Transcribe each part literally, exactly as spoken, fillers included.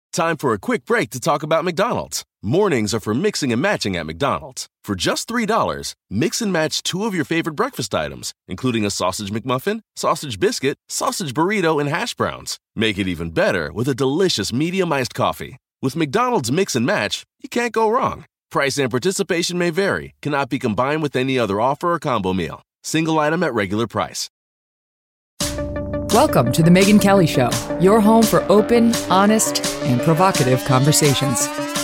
Time for a quick break to talk about McDonald's. Mornings are for mixing and matching at McDonald's. For just three dollars, mix and match two of your favorite breakfast items, including a sausage McMuffin, sausage biscuit, sausage burrito, and hash browns. Make it even better with a delicious medium iced coffee. With McDonald's Mix and Match, you can't go wrong. Price and participation may vary, cannot be combined with any other offer or combo meal. Single item at regular price. Welcome to The Megyn Kelly Show, your home for open, honest, and provocative conversations.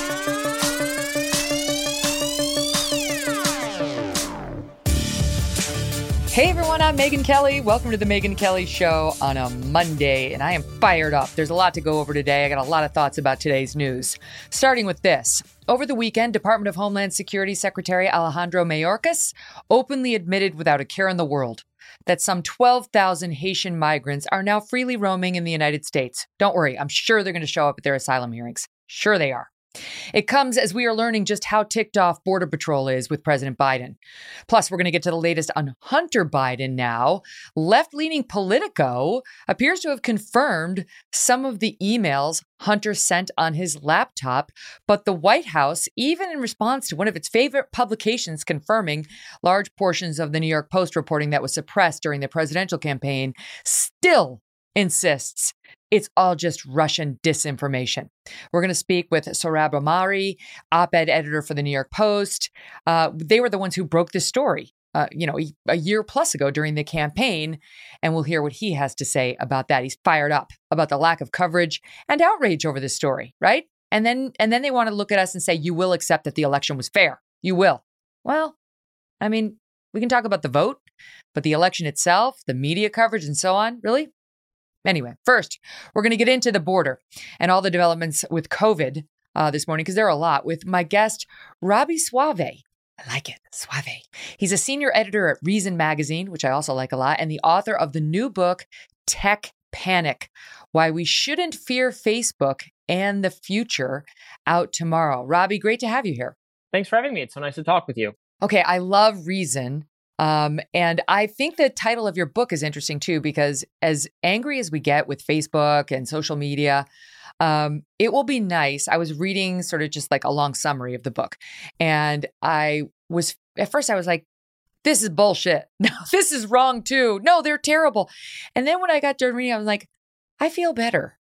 Hey everyone, I'm Megyn Kelly. Welcome to The Megyn Kelly Show on a Monday, and I am fired up. There's a lot to go over today. I got a lot of thoughts about today's news. Starting with this. Over the weekend, Department of Homeland Security Secretary Alejandro Mayorkas openly admitted without a care in the world that some twelve thousand Haitian migrants are now freely roaming in the United States. Don't worry, I'm sure they're going to show up at their asylum hearings. Sure they are. It comes as we are learning just how ticked off Border Patrol is with President Biden. Plus, we're going to get to the latest on Hunter Biden now. Left-leaning Politico appears to have confirmed some of the emails Hunter sent on his laptop, but the White House, even in response to one of its favorite publications confirming large portions of the New York Post reporting that was suppressed during the presidential campaign, still insists it's all just Russian disinformation. We're going to speak with Sohrab Ahmari, op-ed editor for the New York Post. Uh, they were the ones who broke this story, uh, you know, a year plus ago during the campaign, and we'll hear what he has to say about that. He's fired up about the lack of coverage and outrage over this story, right? And then, and then they want to look at us and say, you will accept that the election was fair. You will. Well, I mean, we can talk about the vote, but the election itself, the media coverage and so on, really? Anyway, first, we're going to get into the border and all the developments with COVID uh, this morning, because there are a lot, with my guest, Robby Soave. I like it, Soave. He's a senior editor at Reason Magazine, which I also like a lot, and the author of the new book, Tech Panic, Why We Shouldn't Fear Facebook and the Future, out tomorrow. Robby, great to have you here. Thanks for having me. It's so nice to talk with you. Okay, I love Reason. Um, and I think the title of your book is interesting, too, because as angry as we get with Facebook and social media, um, it will be nice. I was reading sort of just like a long summary of the book. And I was at first I was like, this is bullshit. No, this is wrong, too. No, they're terrible. And then when I got done reading, I was like, I feel better.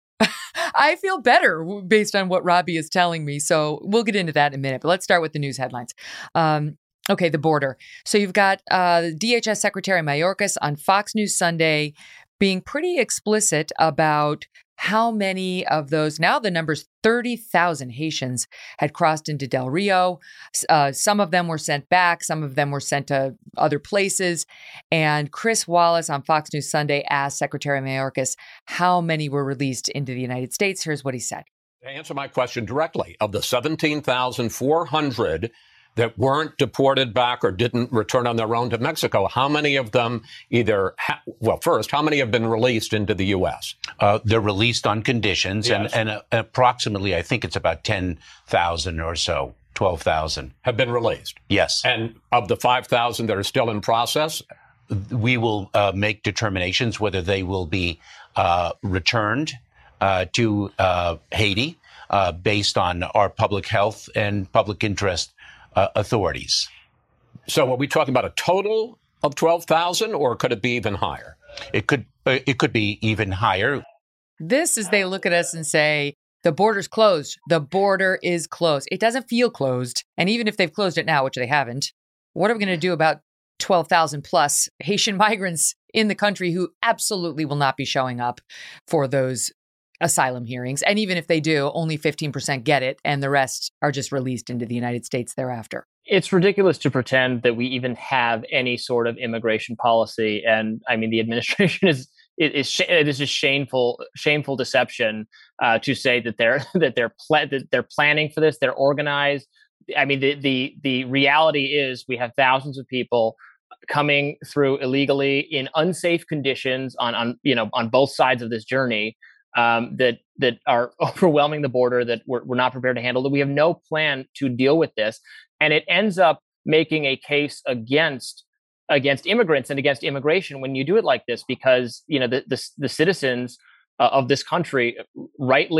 I feel better based on what Robby is telling me. So we'll get into that in a minute. But let's start with the news headlines. Um, Okay, the border. So you've got uh, D H S Secretary Mayorkas on Fox News Sunday being pretty explicit about how many of those, now the number's thirty thousand Haitians had crossed into Del Rio. Uh, some of them were sent back. Some of them were sent to other places. And Chris Wallace on Fox News Sunday asked Secretary Mayorkas how many were released into the United States. Here's what he said. To answer my question directly, of the seventeen thousand four hundred that weren't deported back or didn't return on their own to Mexico, how many of them either, ha- well, first, how many have been released into the U S? Uh, they're released on conditions, Yes. and, and uh, approximately, I think it's about ten thousand or so, twelve thousand. Have been released? Yes. And of the five thousand that are still in process? We will uh, make determinations whether they will be uh, returned uh, to uh, Haiti uh, based on our public health and public interest Uh, authorities. So are we talking about a total of twelve thousand, or could it be even higher? It could uh, it could be even higher. This is they look at us and say, the border's closed. The border is closed. It doesn't feel closed. And even if they've closed it now, which they haven't, what are we going to do about twelve thousand plus Haitian migrants in the country who absolutely will not be showing up for those asylum hearings? And even if they do, only fifteen percent get it, and the rest are just released into the United States thereafter. It's ridiculous to pretend that we even have any sort of immigration policy. And I mean, the administration is it is it is a shameful, shameful deception uh, to say that they're that they're pla- that they're planning for this. They're organized. I mean, the the the reality is we have thousands of people coming through illegally in unsafe conditions on on you know on both sides of this journey um, that that are overwhelming the border, that we're, we're not prepared to handle. That we have no plan to deal with this, and it ends up making a case against. against immigrants and against immigration when you do it like this, because, you know, the the, the citizens uh, of this country rightly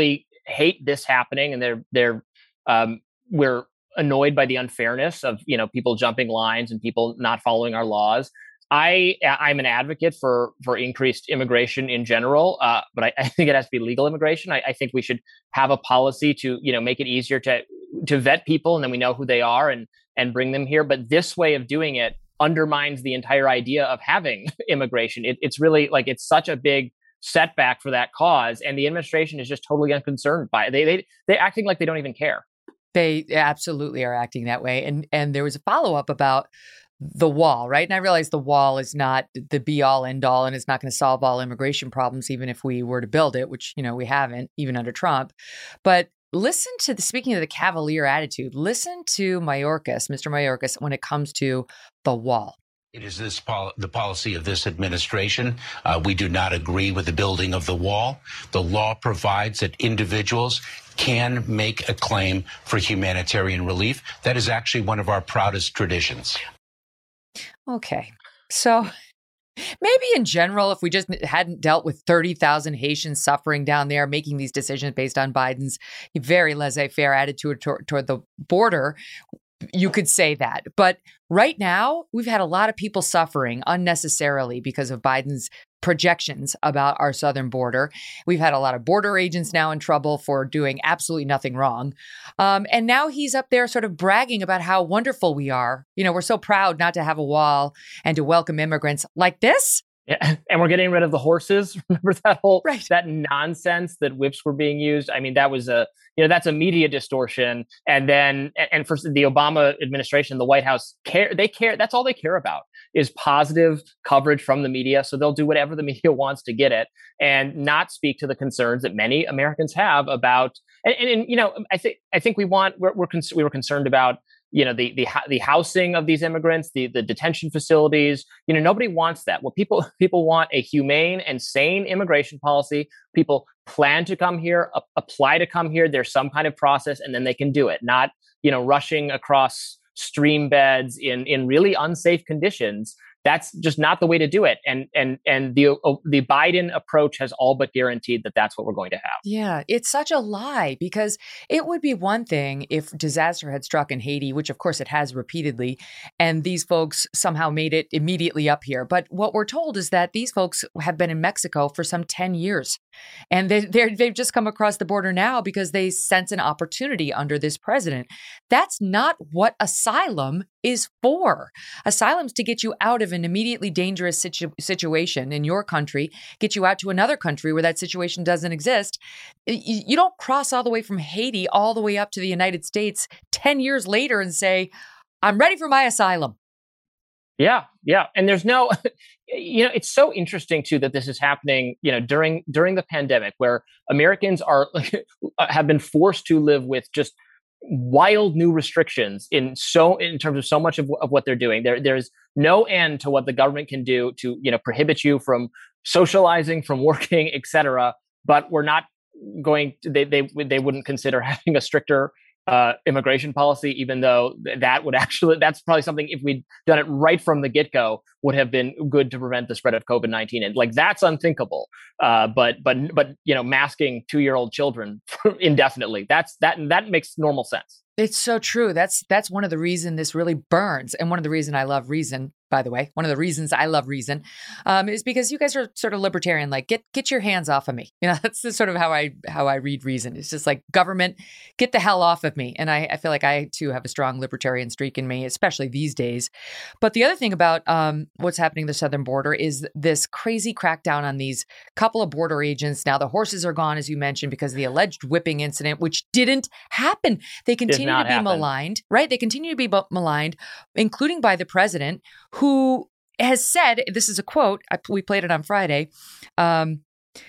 hate this happening, and they're they're um, we're annoyed by the unfairness of you know people jumping lines and people not following our laws. I I'm an advocate for for increased immigration in general, uh, but I, I think it has to be legal immigration. I, I think we should have a policy to you know make it easier to to vet people, and then we know who they are and and bring them here. But this way of doing it undermines the entire idea of having immigration. It, it's really like it's such a big setback for that cause, and the administration is just totally unconcerned by it. They they they're acting like they don't even care. They absolutely are acting that way. And and there was a follow up about the wall, right? And I realize the wall is not the be all end all, and it's not going to solve all immigration problems, even if we were to build it, which, you know, we haven't, even under Trump. But listen to the, speaking of the cavalier attitude, listen to Mayorkas, Mister Mayorkas, when it comes to the wall. It is this pol- the policy of this administration. Uh, we do not agree with the building of the wall. The law provides that individuals can make a claim for humanitarian relief. That is actually one of our proudest traditions. Okay. So maybe in general, if we just hadn't dealt with thirty thousand Haitians suffering down there, making these decisions based on Biden's very laissez-faire attitude toward, toward the border, you could say that. But right now, we've had a lot of people suffering unnecessarily because of Biden's projections about our southern border. We've had a lot of border agents now in trouble for doing absolutely nothing wrong. Um, and now he's up there sort of bragging about how wonderful we are. You know, we're so proud not to have a wall and to welcome immigrants like this. Yeah, and we're getting rid of the horses. Remember that whole right. that nonsense that whips were being used? I mean, that was a you know that's a media distortion. And then and for the Obama administration, the White House care they care. That's all they care about is positive coverage from the media. So they'll do whatever the media wants to get it and not speak to the concerns that many Americans have about. And, and, and you know, I think I think we want we're, we're con- we were concerned about. You know, the the the housing of these immigrants, the the detention facilities. You know, nobody wants that. Well, people people want a humane and sane immigration policy. People plan to come here, a- apply to come here. There's some kind of process, and then they can do it. Not you know rushing across stream beds in in really unsafe conditions. That's just not the way to do it. And and and the uh, the Biden approach has all but guaranteed that that's what we're going to have. Yeah, it's such a lie because it would be one thing if disaster had struck in Haiti, which of course it has repeatedly, and these folks somehow made it immediately up here. But what we're told is that these folks have been in Mexico for some ten years. And they, they're, they've just come across the border now because they sense an opportunity under this president. That's not what asylum is for. Asylum's to get you out of an immediately dangerous situ- situation in your country, get you out to another country where that situation doesn't exist. You, you don't cross all the way from Haiti all the way up to the United States ten years later and say, I'm ready for my asylum. Yeah, yeah. And there's no, you know, it's so interesting too that this is happening, you know, during during the pandemic where Americans are have been forced to live with just wild new restrictions in so in terms of so much of, of what they're doing. There there's no end to what the government can do to, you know, prohibit you from socializing, from working, et cetera. But we're not going to, they they they wouldn't consider having a stricter Uh, immigration policy, even though that would actually, that's probably something if we'd done it right from the get-go would have been good to prevent the spread of COVID nineteen. And like, that's unthinkable. Uh, but, but, but, you know, masking two-year-old children indefinitely, that's, that, that makes normal sense. It's so true. That's, that's one of the reasons this really burns. And one of the reasons I love Reason, by the way, one of the reasons I love Reason um, is because you guys are sort of libertarian, like get, get your hands off of me. You know, that's the sort of how I, how I read Reason. It's just like government, get the hell off of me. And I, I feel like I too have a strong libertarian streak in me, especially these days. But the other thing about um, what's happening at the southern border is this crazy crackdown on these couple of border agents. Now the horses are gone, as you mentioned, because of the alleged whipping incident, which didn't happen. They continue to be happen. maligned, right? They continue to be maligned, including by the president, who has said, this is a quote, I, we played it on Friday, um,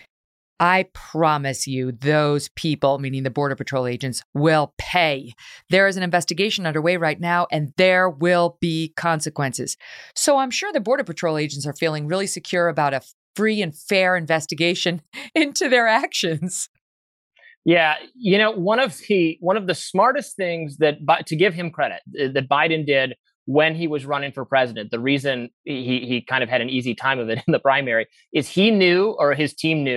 I promise you those people, meaning the Border Patrol agents, will pay. There is an investigation underway right now, and there will be consequences. So I'm sure the Border Patrol agents are feeling really secure about a free and fair investigation into their actions. Yeah, you know, one of the one of the smartest things that, to give him credit, that Biden did when he was running for president, the reason he he kind of had an easy time of it in the primary is he knew, or his team knew,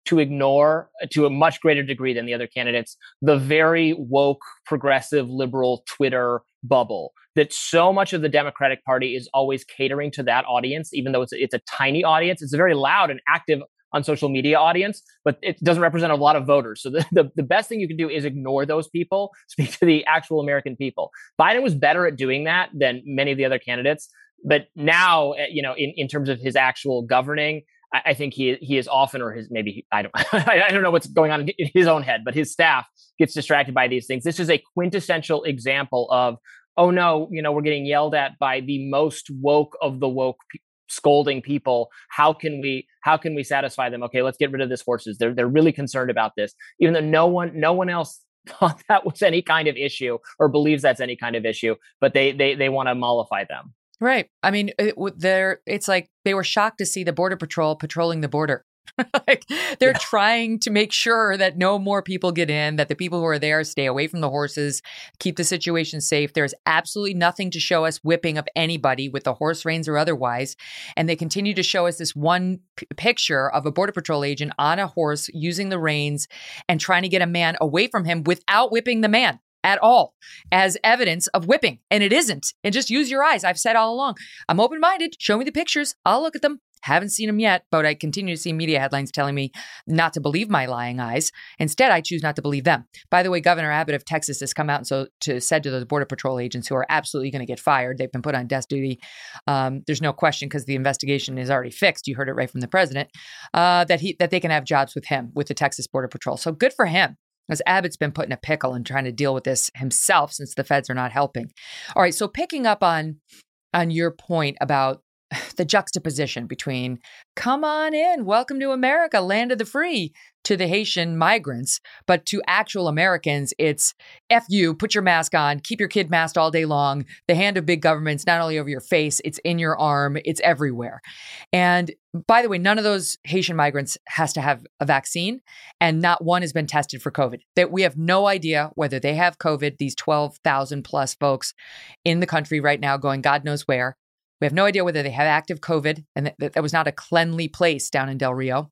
to ignore, to a much greater degree than the other candidates, the very woke, progressive, liberal Twitter bubble. That so much of the Democratic Party is always catering to that audience, even though it's a, it's a tiny audience. It's a very loud and active on social media audience, but it doesn't represent a lot of voters. So the, the, the best thing you can do is ignore those people, speak to the actual American people. Biden was better at doing that than many of the other candidates. But now, you know, in, in terms of his actual governing, I, I think he he is often, or his maybe, I don't I don't know what's going on in his own head, but his staff gets distracted by these things. This is a quintessential example of, oh no, you know, we're getting yelled at by the most woke of the woke people, scolding people. How can we how can we satisfy them? Okay, let's get rid of this horses. They're they're really concerned about this, even though no one no one else thought that was any kind of issue or believes that's any kind of issue. But they they they want to mollify them. Right. I mean, it, they're it's like they were shocked to see the Border Patrol patrolling the border. Like they're yeah. trying to make sure that no more people get in, that the people who are there stay away from the horses, keep the situation safe. There's absolutely nothing to show us whipping of anybody with the horse reins or otherwise. And they continue to show us this one p- picture of a Border Patrol agent on a horse using the reins and trying to get a man away from him without whipping the man at all as evidence of whipping. And it isn't. And just use your eyes. I've said all along, I'm open-minded. Show me the pictures. I'll look at them. Haven't seen them yet, but I continue to see media headlines telling me not to believe my lying eyes. Instead, I choose not to believe them. By the way, Governor Abbott of Texas has come out and so to said to those Border Patrol agents who are absolutely going to get fired. They've been put on desk duty. Um, there's no question because the investigation is already fixed. You heard it right from the president, uh, that he that they can have jobs with him, with the Texas Border Patrol. So good for him. As Abbott's been put in a pickle and trying to deal with this himself since the feds are not helping. All right, so picking up on on your point about the juxtaposition between come on in, welcome to America, land of the free, to the Haitian migrants, but to actual Americans, it's F you, put your mask on, keep your kid masked all day long. The hand of big government's not only over your face, it's in your arm, it's everywhere. And by the way, none of those Haitian migrants has to have a vaccine, and not one has been tested for COVID. That we have no idea whether they have COVID, these twelve thousand plus folks in the country right now going God knows where. We have no idea whether they have active COVID, and that, that was not a cleanly place down in Del Rio.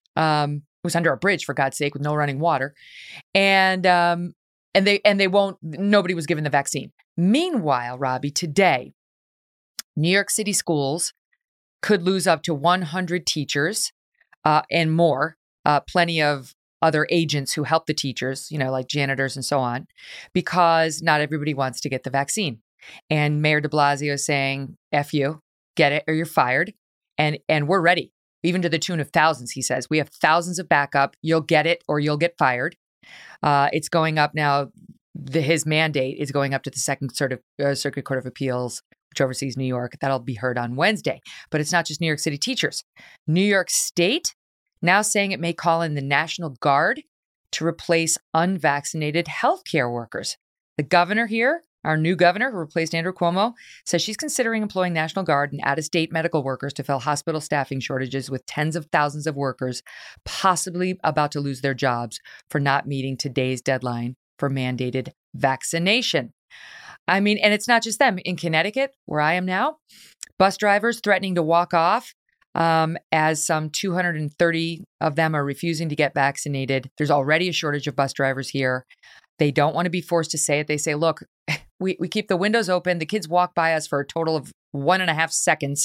Um, it was under a bridge, for God's sake, with no running water, and um, and they and they won't. Nobody was given the vaccine. Meanwhile, Robbie, today, New York City schools could lose up to one hundred teachers uh, and more. Uh, plenty of other agents who help the teachers, you know, like janitors and so on, because not everybody wants to get the vaccine. And Mayor de Blasio is saying, F you, get it or you're fired. And and we're ready, even to the tune of thousands, he says. We have thousands of backup. You'll get it or you'll get fired. Uh, it's going up now. The, his mandate is going up to the Second Cert- uh, Circuit Court of Appeals, which oversees New York. That'll be heard on Wednesday. But it's not just New York City teachers. New York State now saying it may call in the National Guard to replace unvaccinated healthcare workers. The governor here, our new governor who replaced Andrew Cuomo, says she's considering employing National Guard and out-of-state medical workers to fill hospital staffing shortages with tens of thousands of workers possibly about to lose their jobs for not meeting today's deadline for mandated vaccination. I mean, and it's not just them. In Connecticut, where I am now, bus drivers threatening to walk off um, as some two hundred thirty of them are refusing to get vaccinated. There's already a shortage of bus drivers here. They don't want to be forced to say it. They say, look, we, we keep the windows open. The kids walk by us for a total of one and a half seconds.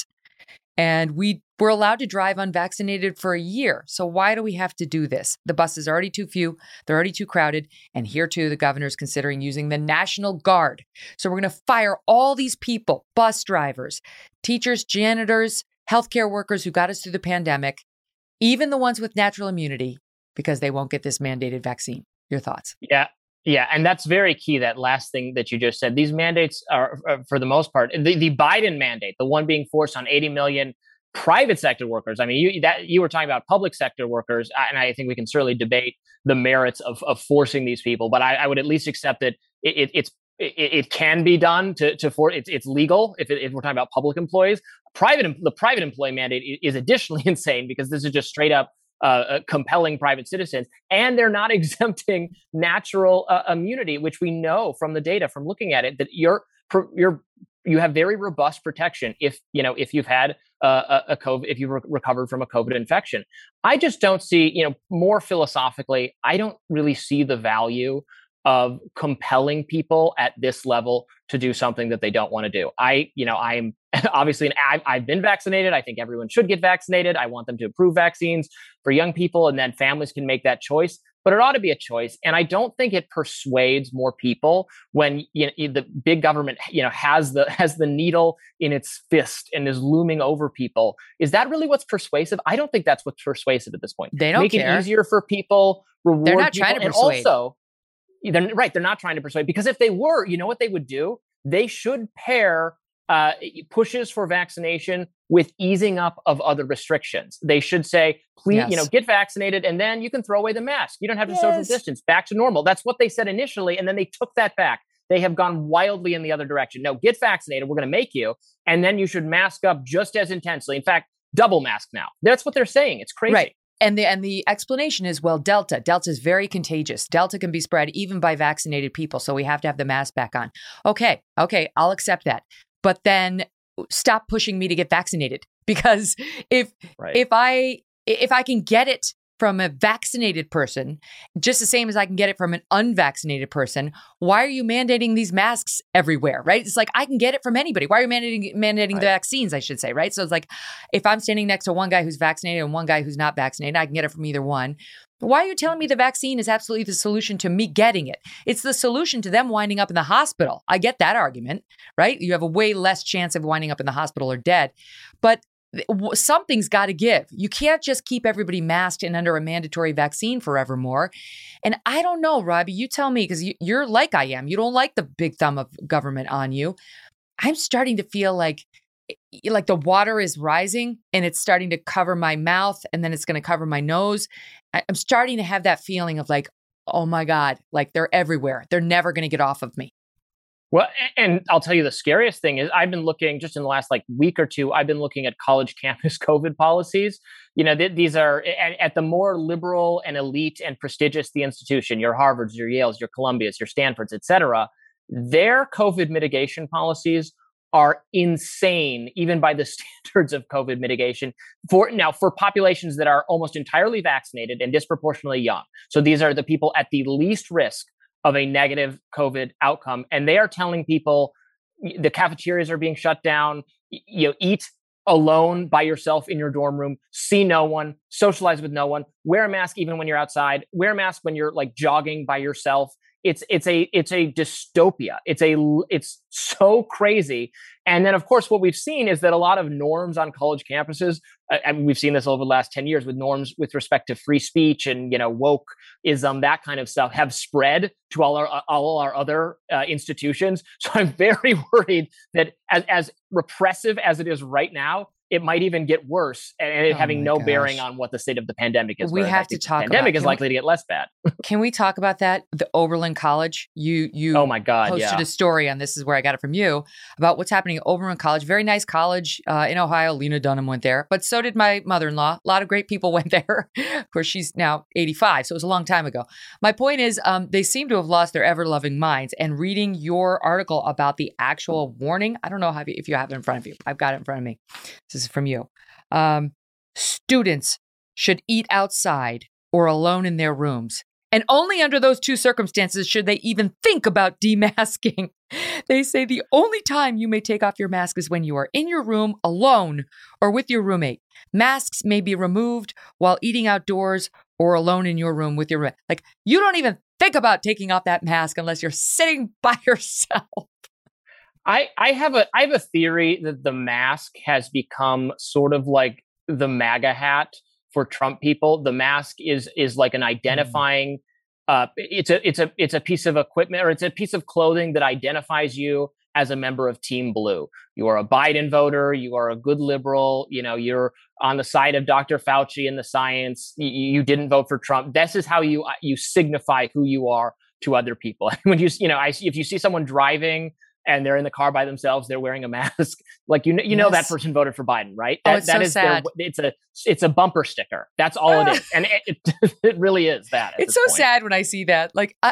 And we were allowed to drive unvaccinated for a year. So why do we have to do this? The buses are already too few. They're already too crowded. And here, too, the governor's considering using the National Guard. So we're going to fire all these people, bus drivers, teachers, janitors, healthcare workers who got us through the pandemic, even the ones with natural immunity, because they won't get this mandated vaccine. Your thoughts? Yeah. Yeah, and that's very key, that last thing that you just said. These mandates are, are for the most part, the, the Biden mandate, the one being forced on eighty million private sector workers. I mean, you that you were talking about public sector workers, and I think we can certainly debate the merits of, of forcing these people, but I, I would at least accept that it, it, it's it, it can be done to to for it's it's legal if, it, if we're talking about public employees. Private the private employee mandate is additionally insane because this is just straight up Uh, compelling private citizens, and they're not exempting natural uh, immunity, which we know from the data from looking at it that you're you're you have very robust protection if you know if you've had uh, a, a COVID, if you re- recovered from a COVID infection. I just don't see, you know, more philosophically, I don't really see the value of compelling people at this level to do something that they don't want to do. I, you know, I'm obviously, an, I've, I've been vaccinated. I think everyone should get vaccinated. I want them to approve vaccines for young people, and then families can make that choice. But it ought to be a choice. And I don't think it persuades more people when, you know, the big government, you know, has the has the needle in its fist and is looming over people. Is that really what's persuasive? I don't think that's what's persuasive at this point. They don't Make care. it easier for people, reward They're not people, trying to and persuade. also, they're, right, they're not trying to persuade, because if they were, you know what they would do? They should pair uh, pushes for vaccination with easing up of other restrictions. They should say, please, Yes. you know, get vaccinated, and then you can throw away the mask. You don't have to Yes. social distance. Back to normal. That's what they said initially, and then they took that back. They have gone wildly in the other direction. No, get vaccinated. We're going to make you, and then you should mask up just as intensely. In fact, double mask now. That's what they're saying. It's crazy. Right. And the and the explanation is, well, Delta. Delta is very contagious. Delta can be spread even by vaccinated people. So we have to have the mask back on. Okay. Okay. I'll accept that. But then stop pushing me to get vaccinated, because if Right. if I if I can get it from a vaccinated person, just the same as I can get it from an unvaccinated person, why are you mandating these masks everywhere, right? It's like, I can get it from anybody. Why are you mandating mandating Right. the vaccines, I should say, right? So it's like, if I'm standing next to one guy who's vaccinated and one guy who's not vaccinated, I can get it from either one. Why are you telling me the vaccine is absolutely the solution to me getting it? It's the solution to them winding up in the hospital. I get that argument, right? You have a way less chance of winding up in the hospital or dead. But something's got to give. You can't just keep everybody masked and under a mandatory vaccine forevermore. And I don't know, Robbie, you tell me, because you, you're like I am. You don't like the big thumb of government on you. I'm starting to feel like like the water is rising and it's starting to cover my mouth, and then it's going to cover my nose. I'm starting to have that feeling of like, oh my God, like they're everywhere. They're never going to get off of me. Well, and I'll tell you, the scariest thing is, I've been looking just in the last like week or two, I've been looking at college campus COVID policies. You know, th- these are at, at the more liberal and elite and prestigious the institution, your Harvards, your Yales, your Columbias, your Stanfords, et cetera, their COVID mitigation policies are insane, even by the standards of COVID mitigation. For now, for populations that are almost entirely vaccinated and disproportionately young. So these are the people at the least risk of a negative COVID outcome. And they are telling people the cafeterias are being shut down, you know, eat alone by yourself in your dorm room, see no one, socialize with no one, wear a mask even when you're outside, wear a mask when you're like jogging by yourself. It's it's a it's a dystopia. It's a it's so crazy. And then, of course, what we've seen is that a lot of norms on college campuses, I mean, we've seen this over the last ten years with norms with respect to free speech and, you know, wokeism, that kind of stuff, have spread to all our all our other uh, institutions. So I'm very worried that as, as repressive as it is right now, it might even get worse, and it Oh having my no gosh. bearing on what the state of the pandemic is. We whereas have I think to talk the pandemic about- is can we- likely to get less bad. Can we talk about that? The Oberlin College, you you Oh my God, posted yeah. a story on This Is Where I Got It From You about what's happening at Oberlin College. Very nice college uh, in Ohio. Lena Dunham went there, but so did my mother-in-law. A lot of great people went there. Of course, she's now eighty-five, so it was a long time ago. My point is, um, they seem to have lost their ever-loving minds. And reading your article about the actual warning, I don't know how, if you have it in front of you. I've got it in front of me. This is from you. Um, students should eat outside or alone in their rooms. And only under those two circumstances should they even think about demasking. They say the only time you may take off your mask is when you are in your room alone or with your roommate. Masks may be removed while eating outdoors or alone in your room with your roommate. Like, you don't even think about taking off that mask unless you're sitting by yourself. I, I have a I have a theory that the mask has become sort of like the MAGA hat for Trump people. The mask is is like an identifying. Uh, it's a it's a it's a piece of equipment, or it's a piece of clothing that identifies you as a member of Team Blue. You are a Biden voter. You are a good liberal. You know, you're on the side of Doctor Fauci and the science. You, you didn't vote for Trump. This is how you you signify who you are to other people. When you you know, I if you see someone driving and they're in the car by themselves, they're wearing a mask. Like, you know, you know Yes. that person voted for Biden, right? Oh, That, it's that so is their- sad. it's a it's a bumper sticker. That's all it is, and it, it, it really is that. at It's this so point. sad when I see that. Like, I,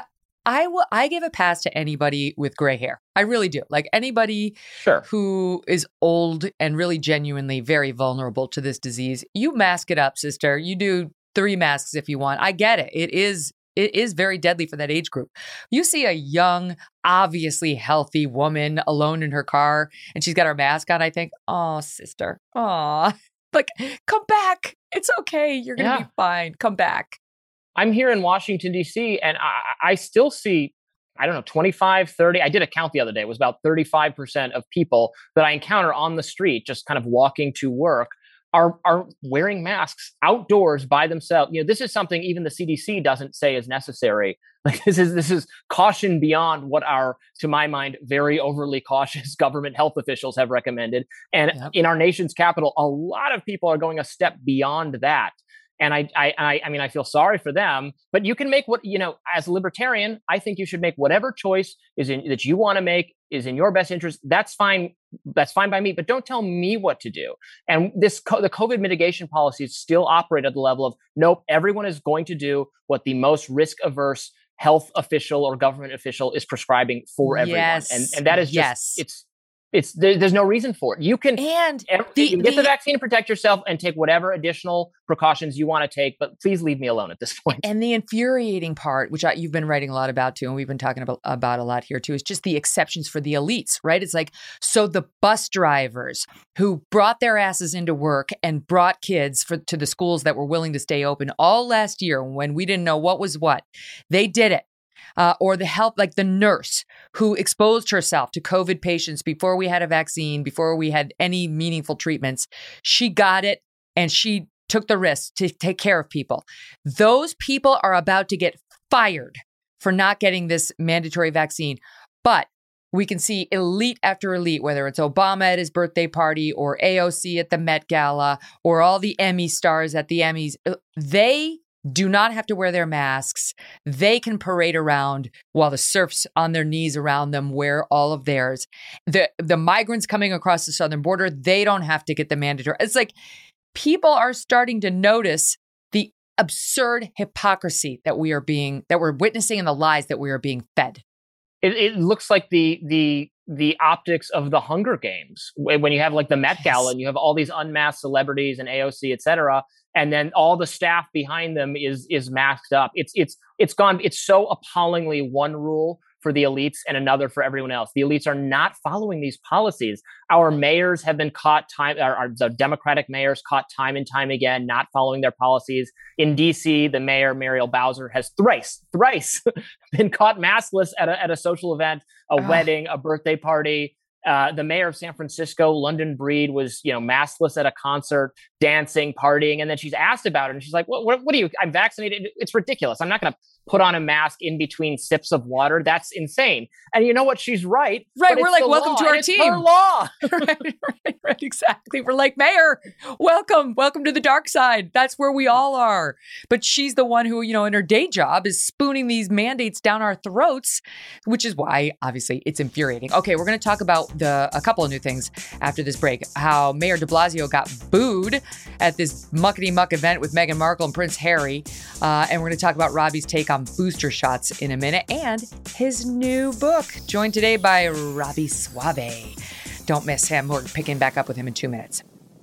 I will. I give a pass to anybody with gray hair. I really do. Like anybody Sure. who is old and really genuinely very vulnerable to this disease. You mask it up, sister. You do three masks if you want. I get it. It is. It is very deadly for that age group. You see a young, obviously healthy woman alone in her car, and she's got her mask on. I think, oh, sister, oh, like come back. It's okay. You're gonna Yeah. be fine. Come back. I'm here in Washington, D C, and I, I still see, I don't know, twenty-five, thirty. I did a count the other day. It was about thirty-five percent of people that I encounter on the street, just kind of walking to work, are are wearing masks outdoors by themselves. You know, this is something even the C D C doesn't say is necessary. Like this is this is caution beyond what our, to my mind, very overly cautious government health officials have recommended. And Yep. in our nation's capital, a lot of people are going a step beyond that. And I, I, I, I mean, I feel sorry for them. But you can make what, you know, as a libertarian, I think you should make whatever choice is in that you want to make is in your best interest. That's fine. That's fine by me. But don't tell me what to do. And this, co- the COVID mitigation policies still operate at the level of nope. Everyone is going to do what the most risk averse health official or government official is prescribing for everyone. Yes. And and that is just Yes. it's. It's there, there's no reason for it. You can And every, the- you can get the, the- vaccine to protect yourself and take whatever additional precautions you want to take, but please leave me alone at this point. And the infuriating part, which I, you've been writing a lot about too, and we've been talking about, about a lot here too, is just the exceptions for the elites, right? It's like, so the bus drivers who brought their asses into work and brought kids for, to the schools that were willing to stay open all last year when we didn't know what was what, they did it. Uh, or the health, like the nurse who exposed herself to COVID patients before we had a vaccine, before we had any meaningful treatments. She got it and she took the risk to take care of people. Those people are about to get fired for not getting this mandatory vaccine. But we can see elite after elite, whether it's Obama at his birthday party or A O C at the Met Gala or all the Emmy stars at the Emmys. They do not have to wear their masks. They can parade around while the serfs on their knees around them wear all of theirs. The the migrants coming across the southern border, they don't have to get the mandatory. It's like people are starting to notice the absurd hypocrisy that we are being, that we're witnessing and the lies that we are being fed. It, it looks like the the the optics of the Hunger Games when you have like the Met Gala and you have all these unmasked celebrities and A O C, et cetera, and then all the staff behind them is is masked up. It's it's it's gone. It's so appallingly one rule for the elites and another for everyone else. The elites are not following these policies. Our mayors have been caught time. Our, our the Democratic mayors caught time and time again not following their policies. In D C, the mayor Muriel Bowser has thrice thrice been caught maskless at a at a social event, a Ugh. wedding, a birthday party. Uh, the mayor of San Francisco, London Breed, was, you know, maskless at a concert, dancing, partying, and then she's asked about it, and she's like, "What? What, what are you? I'm vaccinated. It's ridiculous. I'm not going to put on a mask in between sips of water. That's insane." And you know what? She's right. Right, but we're it's like, the "Welcome law, to our and it's team." her law. right, right, right, exactly. We're like, Mayor, welcome, welcome to the dark side. That's where we all are. But she's the one who, you know, in her day job is spooning these mandates down our throats, which is why, obviously, it's infuriating. Okay, we're going to talk about the a couple of new things after this break. How Mayor de Blasio got booed at this muckety-muck event with Meghan Markle and Prince Harry. Uh, and we're going to talk about Robbie's take on booster shots in a minute and his new book, joined today by Robbie Suave. Don't miss him. We're picking back up with him in two minutes.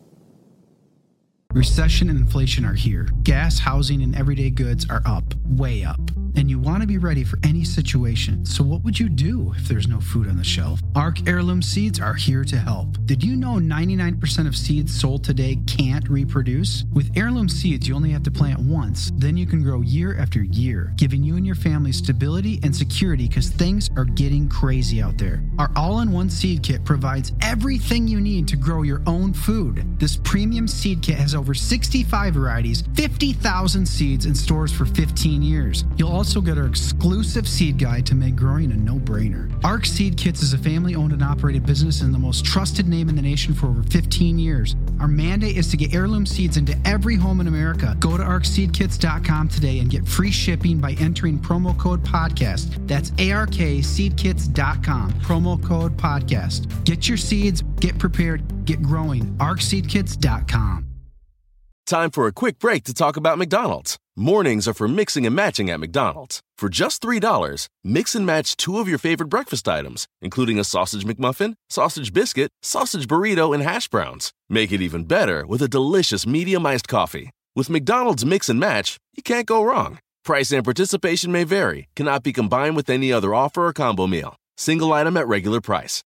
Recession and inflation are here. Gas, housing, and everyday goods are up, way up. And you want to be ready for any situation. So what would you do if there's no food on the shelf? Arc Heirloom Seeds are here to help. Did you know ninety-nine percent of seeds sold today can't reproduce? With Heirloom Seeds, you only have to plant once. Then you can grow year after year, giving you and your family stability and security because things are getting crazy out there. Our all-in-one seed kit provides everything you need to grow your own food. This premium seed kit has over sixty-five varieties, fifty thousand seeds, and stores for fifteen years. You'll also get our exclusive seed guide to make growing a no-brainer. Arc Seed Kits is a family-owned and operated business and the most trusted name in the nation for over fifteen years. Our mandate is to get heirloom seeds into every home in America. Go to arc seed kits dot com today and get free shipping by entering promo code podcast. That's A R K seed kits dot com, promo code podcast. Get your seeds, get prepared, get growing. arc seed kits dot com. Time for a quick break to talk about McDonald's. Mornings are for mixing and matching at McDonald's. For just three dollars, mix and match two of your favorite breakfast items, including a sausage McMuffin, sausage biscuit, sausage burrito, and hash browns. Make it even better with a delicious medium iced coffee. With McDonald's Mix and Match, you can't go wrong. Price and participation may vary. Cannot be combined with any other offer or combo meal. Single item at regular price.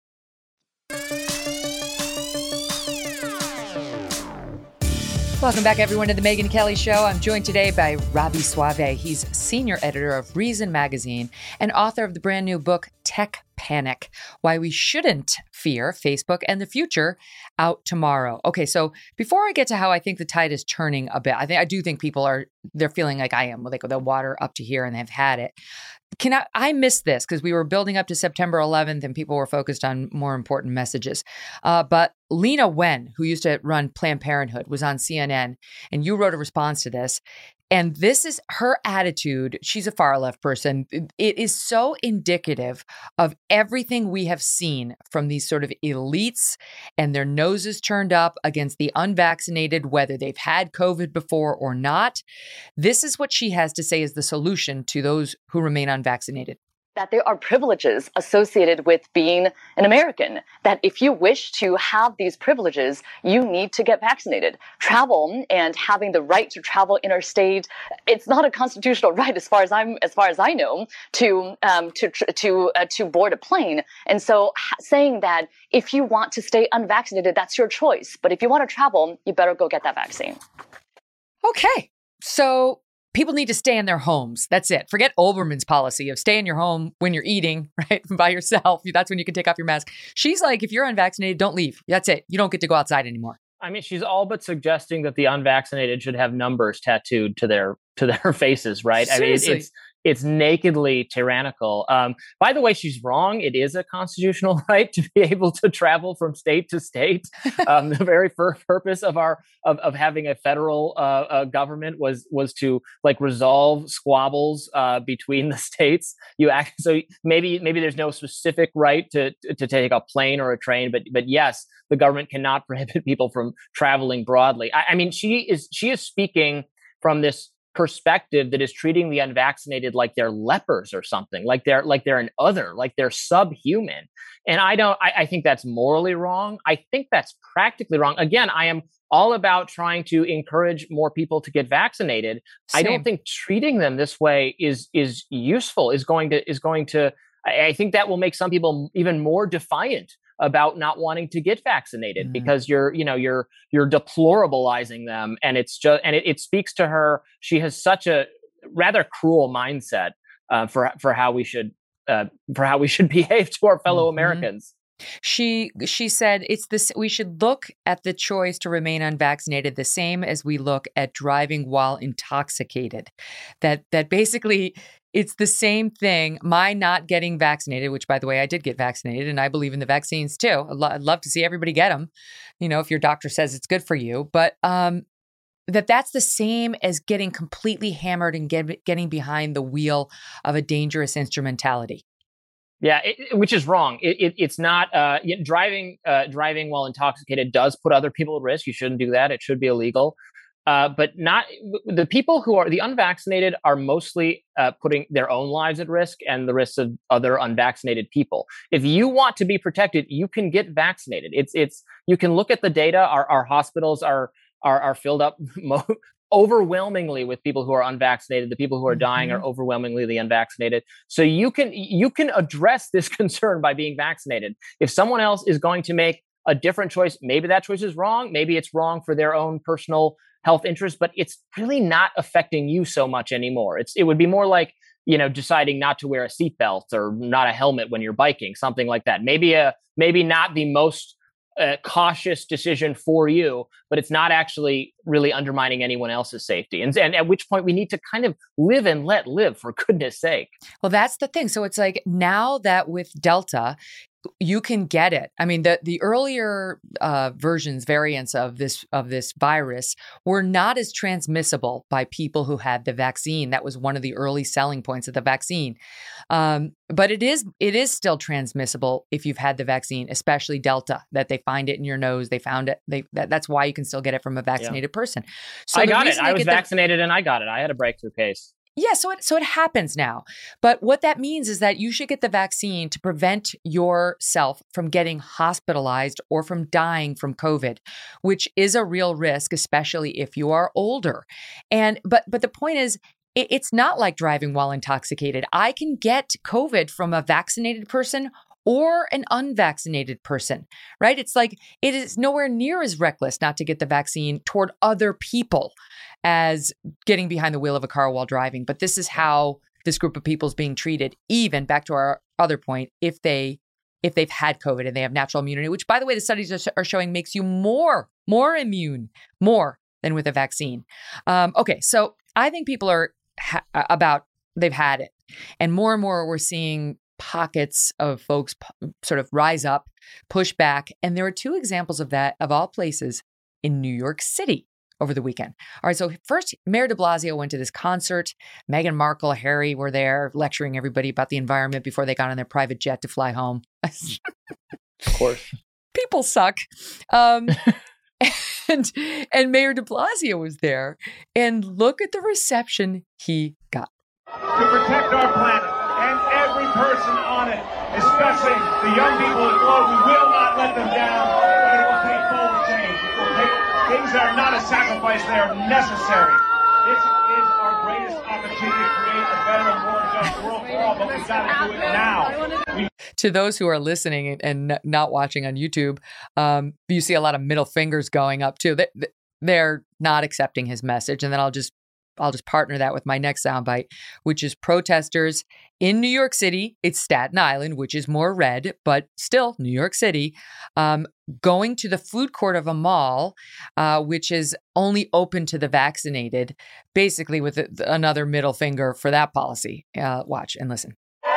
Welcome back, everyone, to the Megyn Kelly Show. I'm joined today by Robby Soave. He's senior editor of Reason Magazine and author of the brand new book, Tech Panic: Why We Shouldn't Fear Facebook and the Future, out tomorrow. Okay, so before I get to how I think the tide is turning a bit, I think I do think people are, they're feeling like I am, like the water up to here and they've had it. Can I, I missed this because we were building up to September eleventh and people were focused on more important messages. Uh, but Leana Wen, who used to run Planned Parenthood, was on C N N, and you wrote a response to this. And this is her attitude. She's a far left person. It is so indicative of everything we have seen from these sort of elites and their noses turned up against the unvaccinated, whether they've had COVID before or not. This is what she has to say is the solution to those who remain unvaccinated. That there are privileges associated with being an American, that if you wish to have these privileges, you need to get vaccinated. Travel and having the right to travel interstate, it's not a constitutional right as far as I'm, as far as I know, to um, to to uh, to board a plane. And so saying that if you want to stay unvaccinated, that's your choice. But if you want to travel, you better go get that vaccine. Okay, so people need to stay in their homes. That's it. Forget Olbermann's policy of stay in your home when you're eating, right? By yourself. That's when you can take off your mask. She's like, if you're unvaccinated, don't leave. That's it. You don't get to go outside anymore. I mean, she's all but suggesting that the unvaccinated should have numbers tattooed to their to their faces, right? Seriously. I mean, it's it's nakedly tyrannical. Um, by the way, she's wrong. It is a constitutional right to be able to travel from state to state. Um, the very first purpose of our of, of having a federal uh, uh, government was was to like resolve squabbles uh, between the states. You act so maybe maybe there's no specific right to to take a plane or a train, but but yes, the government cannot prohibit people from traveling broadly. I, I mean, she is she is speaking from this perspective that is treating the unvaccinated like they're lepers or something, like they're like they're an other, like they're subhuman. And I don't, I, I think that's morally wrong. I think that's practically wrong. Again, I am all about trying to encourage more people to get vaccinated. Same. I don't think treating them this way is is useful, is going to is going to, I, I think that will make some people even more defiant about not wanting to get vaccinated mm. because you're, you know, you're, you're deplorabilizing them. And it's just, and it, it speaks to her. She has such a rather cruel mindset uh, for, for how we should, uh, for how we should behave to our fellow mm-hmm. Americans. She she said it's this. We should look at the choice to remain unvaccinated the same as we look at driving while intoxicated. That that basically it's the same thing. My not getting vaccinated, which by the way I did get vaccinated, and I believe in the vaccines too. I'd, lo- I'd love to see everybody get them. You know, if your doctor says it's good for you, but um, that that's the same as getting completely hammered and get, getting behind the wheel of a dangerous instrumentality. Yeah, it, which is wrong. It, it, it's not uh, driving. Uh, driving while intoxicated does put other people at risk. You shouldn't do that. It should be illegal. Uh, but not the people who are the unvaccinated are mostly uh, putting their own lives at risk and the risks of other unvaccinated people. If you want to be protected, you can get vaccinated. It's it's you can look at the data. Our our hospitals are are are filled up mo- overwhelmingly with people who are unvaccinated. The people who are dying mm-hmm. are overwhelmingly the unvaccinated. So you can you can address this concern by being vaccinated. If someone else is going to make a different choice, maybe that choice is wrong. Maybe it's wrong for their own personal health interests, but it's really not affecting you so much anymore. It's it would be more like, you know, deciding not to wear a seatbelt or not a helmet when you're biking, something like that. Maybe a maybe not the most a cautious decision for you, but it's not actually really undermining anyone else's safety. And, and at which point we need to kind of live and let live, for goodness sake. Well, that's the thing. So it's like now that with Delta, you can get it. I mean, the the earlier uh, versions, variants of this of this virus were not as transmissible by people who had the vaccine. That was one of the early selling points of the vaccine. Um, but it is it is still transmissible if you've had the vaccine, especially Delta. That they find it in your nose. They found it. They that, that's why you can still get it from a vaccinated yeah. person. So I got it. I was vaccinated the, and I got it. I had a breakthrough case. Yeah, so it, so it happens now. But what that means is that you should get the vaccine to prevent yourself from getting hospitalized or from dying from COVID, which is a real risk, especially if you are older. And but but the point is, it, it's not like driving while intoxicated. I can get COVID from a vaccinated person or an unvaccinated person, right? It's like it is nowhere near as reckless not to get the vaccine toward other people as getting behind the wheel of a car while driving. But this is how this group of people is being treated, even back to our other point, if they if they've had COVID and they have natural immunity, which, by the way, the studies are, are showing makes you more, more immune, more than with a vaccine. Um, okay, so I think people are ha- about, they've had it. And more and more we're seeing pockets of folks p- sort of rise up, push back. And there are two examples of that, of all places, in New York City over the weekend. All right, so first, Mayor de Blasio went to this concert. Meghan Markle, Harry were there lecturing everybody about the environment before they got on their private jet to fly home. Of course. People suck. Um, and, and Mayor de Blasio was there. And look at the reception he got. To protect our planet and every person on it, especially the young people at Globe, we will not let them down, but it will take bold change. It will take things that are not a sacrifice, they are necessary. This is our greatest opportunity to create a better and more just world for all, but we've got to do it now. We- to those who are listening and not watching on YouTube, um, you see a lot of middle fingers going up too. They're not accepting his message. And then I'll just I'll just partner that with my next soundbite, which is protesters in New York City. It's Staten Island, which is more red, but still New York City, um, going to the food court of a mall, uh, which is only open to the vaccinated, basically with a, another middle finger for that policy. Uh, watch and listen.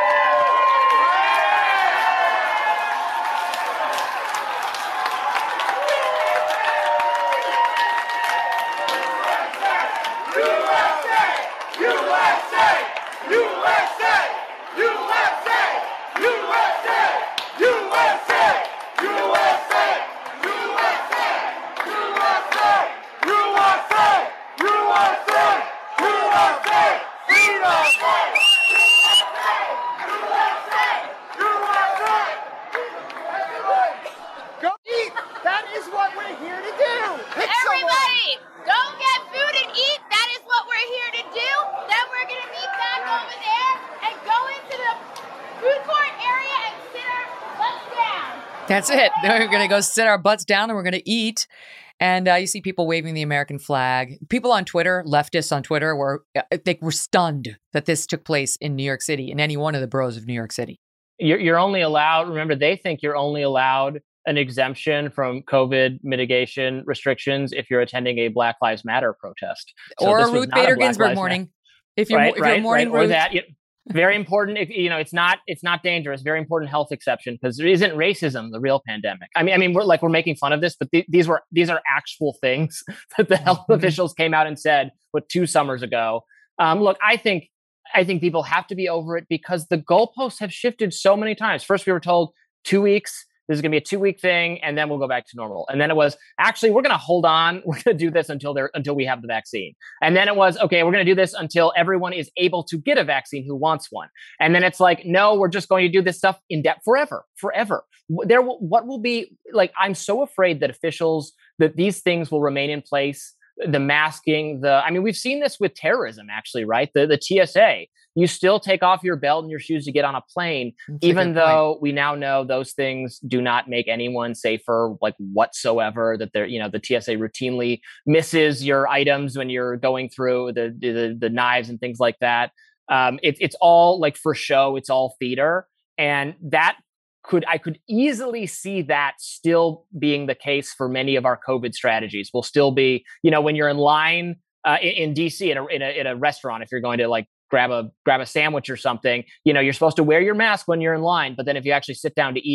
That's it. We're going to go sit our butts down and we're going to eat. And uh, you see people waving the American flag. People on Twitter, leftists on Twitter, were they were stunned that this took place in New York City, in any one of the boroughs of New York City. You're, you're only allowed, remember, they think you're only allowed an exemption from COVID mitigation restrictions if you're attending a Black Lives Matter protest. So or a Ruth Bader Ginsburg morning. If you're, right, if right, you're mourning right. Ruth. Or that, you, very important. If you know, it's not it's not dangerous. Very important health exception, because there isn't racism the real pandemic. I mean, I mean, we're like we're making fun of this, but th- these were these are actual things that the health mm-hmm. officials came out and said what two summers ago. Um, look, I think I think people have to be over it because the goalposts have shifted so many times. First, we were told two weeks. This is going to be a two-week thing, and then we'll go back to normal. And then it was, actually, we're going to hold on. We're going to do this until there until we have the vaccine. And then it was, okay, we're going to do this until everyone is able to get a vaccine who wants one. And then it's like, no, we're just going to do this stuff in depth forever, forever. There, will, what will be like? I'm so afraid that officials that these things will remain in place. The masking, the I mean, we've seen this with terrorism, actually, right? The the T S A. You still take off your belt and your shoes to get on a plane, That's even though point. we now know those things do not make anyone safer, like whatsoever. That they're, you know, the T S A routinely misses your items when you're going through the the, the knives and things like that. Um, it, it's all like for show. It's all theater, and that could I could easily see that still being the case for many of our COVID strategies. Will still be, you know, when you're in line uh, in, in D C in a, in a in a restaurant, if you're going to like. grab a grab a sandwich or something, you know, you're supposed to wear your mask when you're in line, but then if you actually sit down to eat it,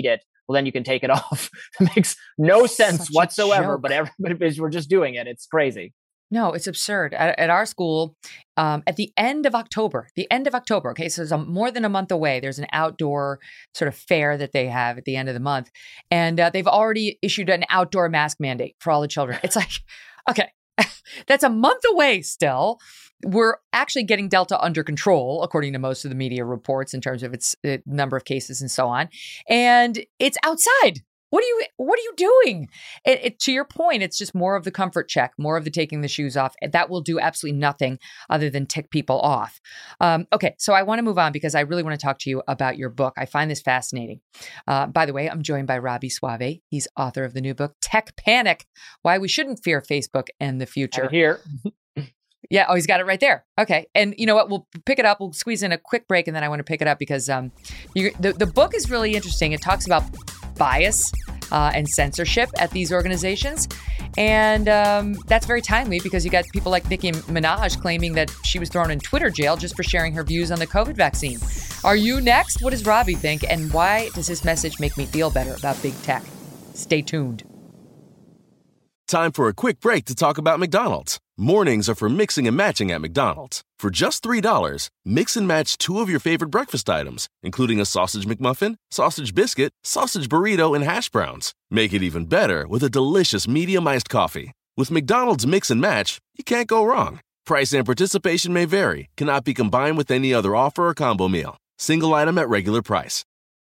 well, then you can take it off. It makes no sense Such a whatsoever, joke. but everybody, we're just doing it. It's crazy. No, it's absurd. At, at our school, um, at the end of October, the end of October, okay, so it's a, more than a month away, there's an outdoor sort of fair that they have at the end of the month. And uh, they've already issued an outdoor mask mandate for all the children. It's like, okay, that's a month away still. We're actually getting Delta under control, according to most of the media reports, in terms of its uh, number of cases and so on. And it's outside. What are you What are you doing? It, it, to your point, it's just more of the comfort check, more of the taking the shoes off. That will do absolutely nothing other than tick people off. Um, okay, so I want to move on because I really want to talk to you about your book. I find this fascinating. Uh, by the way, I'm joined by Robby Soave. He's author of the new book, Tech Panic: Why We Shouldn't Fear Facebook and the Future. I'm here. Yeah. Oh, he's got it right there. Okay. And you know what? We'll pick it up. We'll squeeze in a quick break, and then I want to pick it up because um, you, the, the book is really interesting. It talks about bias uh, and censorship at these organizations. And um, that's very timely because you got people like Nicki Minaj claiming that she was thrown in Twitter jail just for sharing her views on the COVID vaccine. Are you next? What does Robby think? And why does his message make me feel better about big tech? Stay tuned. Time for a quick break to talk about McDonald's. Mornings are for mixing and matching at McDonald's. For just three dollars, mix and match two of your favorite breakfast items, including a sausage McMuffin, sausage biscuit, sausage burrito, and hash browns. Make it even better with a delicious medium iced coffee. With McDonald's Mix and Match, you can't go wrong. Price and participation may vary, cannot be combined with any other offer or combo meal. Single item at regular price.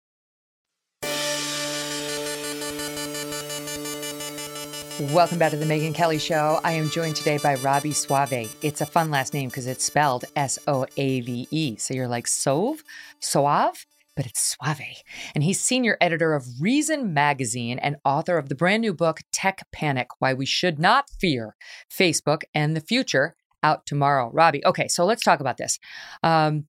Welcome back to the Megyn Kelly Show. I am joined today by Robby Soave. It's a fun last name because it's spelled S O A V E. So you're like Sove, Soave, but it's Suave. And he's senior editor of Reason Magazine and author of the brand new book, Tech Panic: Why We Should Not Fear Facebook and the Future, out tomorrow. Robby, okay, so let's talk about this. Um,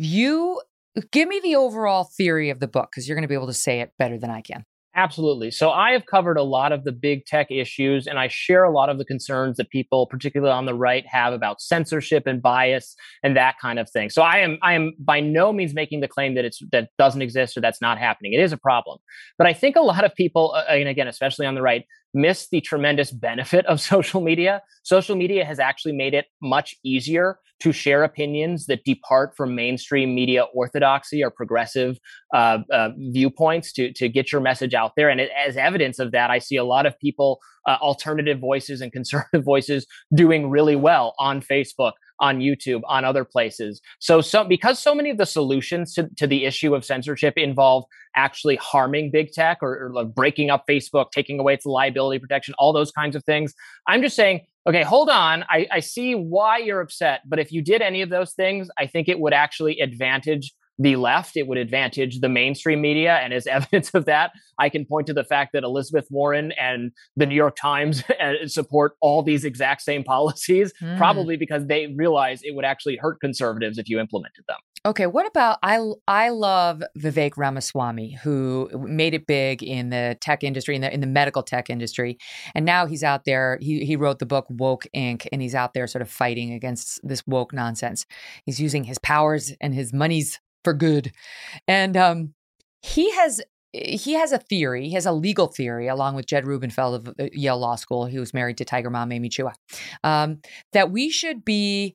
you give me the overall theory of the book because you're going to be able to say it better than I can. Absolutely. So I have covered a lot of the big tech issues, and I share a lot of the concerns that people, particularly on the right, have about censorship and bias and that kind of thing. So I am I am by no means making the claim that it's that doesn't exist or that's not happening. It is a problem. But I think a lot of people, uh, and again, especially on the right, miss the tremendous benefit of social media. Social media has actually made it much easier to share opinions that depart from mainstream media orthodoxy or progressive uh, uh, viewpoints to, to get your message out there. And it, as evidence of that, I see a lot of people, uh, alternative voices and conservative voices doing really well on Facebook, on YouTube, on other places. So, so because so many of the solutions to, to the issue of censorship involve actually harming big tech or, or like breaking up Facebook, taking away its liability protection, all those kinds of things, I'm just saying, okay, hold on. I, I see why you're upset. But if you did any of those things, I think it would actually advantage the left. It would advantage the mainstream media. And as evidence of that, I can point to the fact that Elizabeth Warren and the New York Times support all these exact same policies, mm. probably because they realize it would actually hurt conservatives if you implemented them. Okay, what about, I I love Vivek Ramaswamy, who made it big in the tech industry, in the, in the medical tech industry. And now he's out there, he, he wrote the book Woke Incorporated, and he's out there sort of fighting against this woke nonsense. He's using his powers and his monies for good. And um, he has he has a theory, he has a legal theory, along with Jed Rubenfeld of Yale Law School, who was married to Tiger Mom Amy Chua, um, that we should be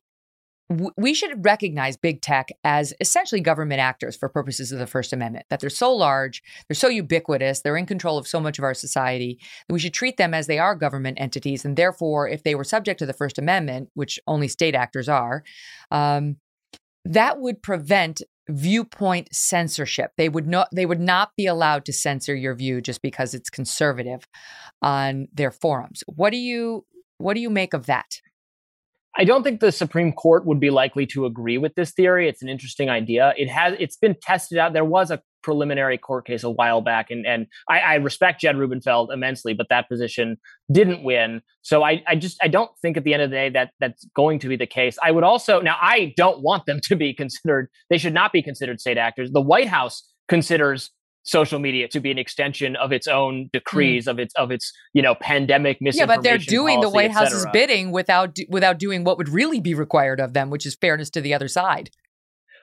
we should recognize big tech as essentially government actors for purposes of the First Amendment, that they're so large, they're so ubiquitous, they're in control of so much of our society, that we should treat them as they are government entities. And therefore, if they were subject to the First Amendment, which only state actors are, um, that would prevent viewpoint censorship. They would not, they would not be allowed to censor your view just because it's conservative on their forums. What do you, what do you make of that? I don't think the Supreme Court would be likely to agree with this theory. It's an interesting idea. It has, it's been tested out. There was a preliminary court case a while back, and and I, I respect Jed Rubenfeld immensely, but that position didn't win. So I, I just I don't think at the end of the day that that's going to be the case. I would also now I don't want them to be considered. They should not be considered state actors. The White House considers social media to be an extension of its own decrees, mm. of its of its you know pandemic misinformation. Yeah, but they're doing policy, the White House's bidding without without doing what would really be required of them, which is fairness to the other side.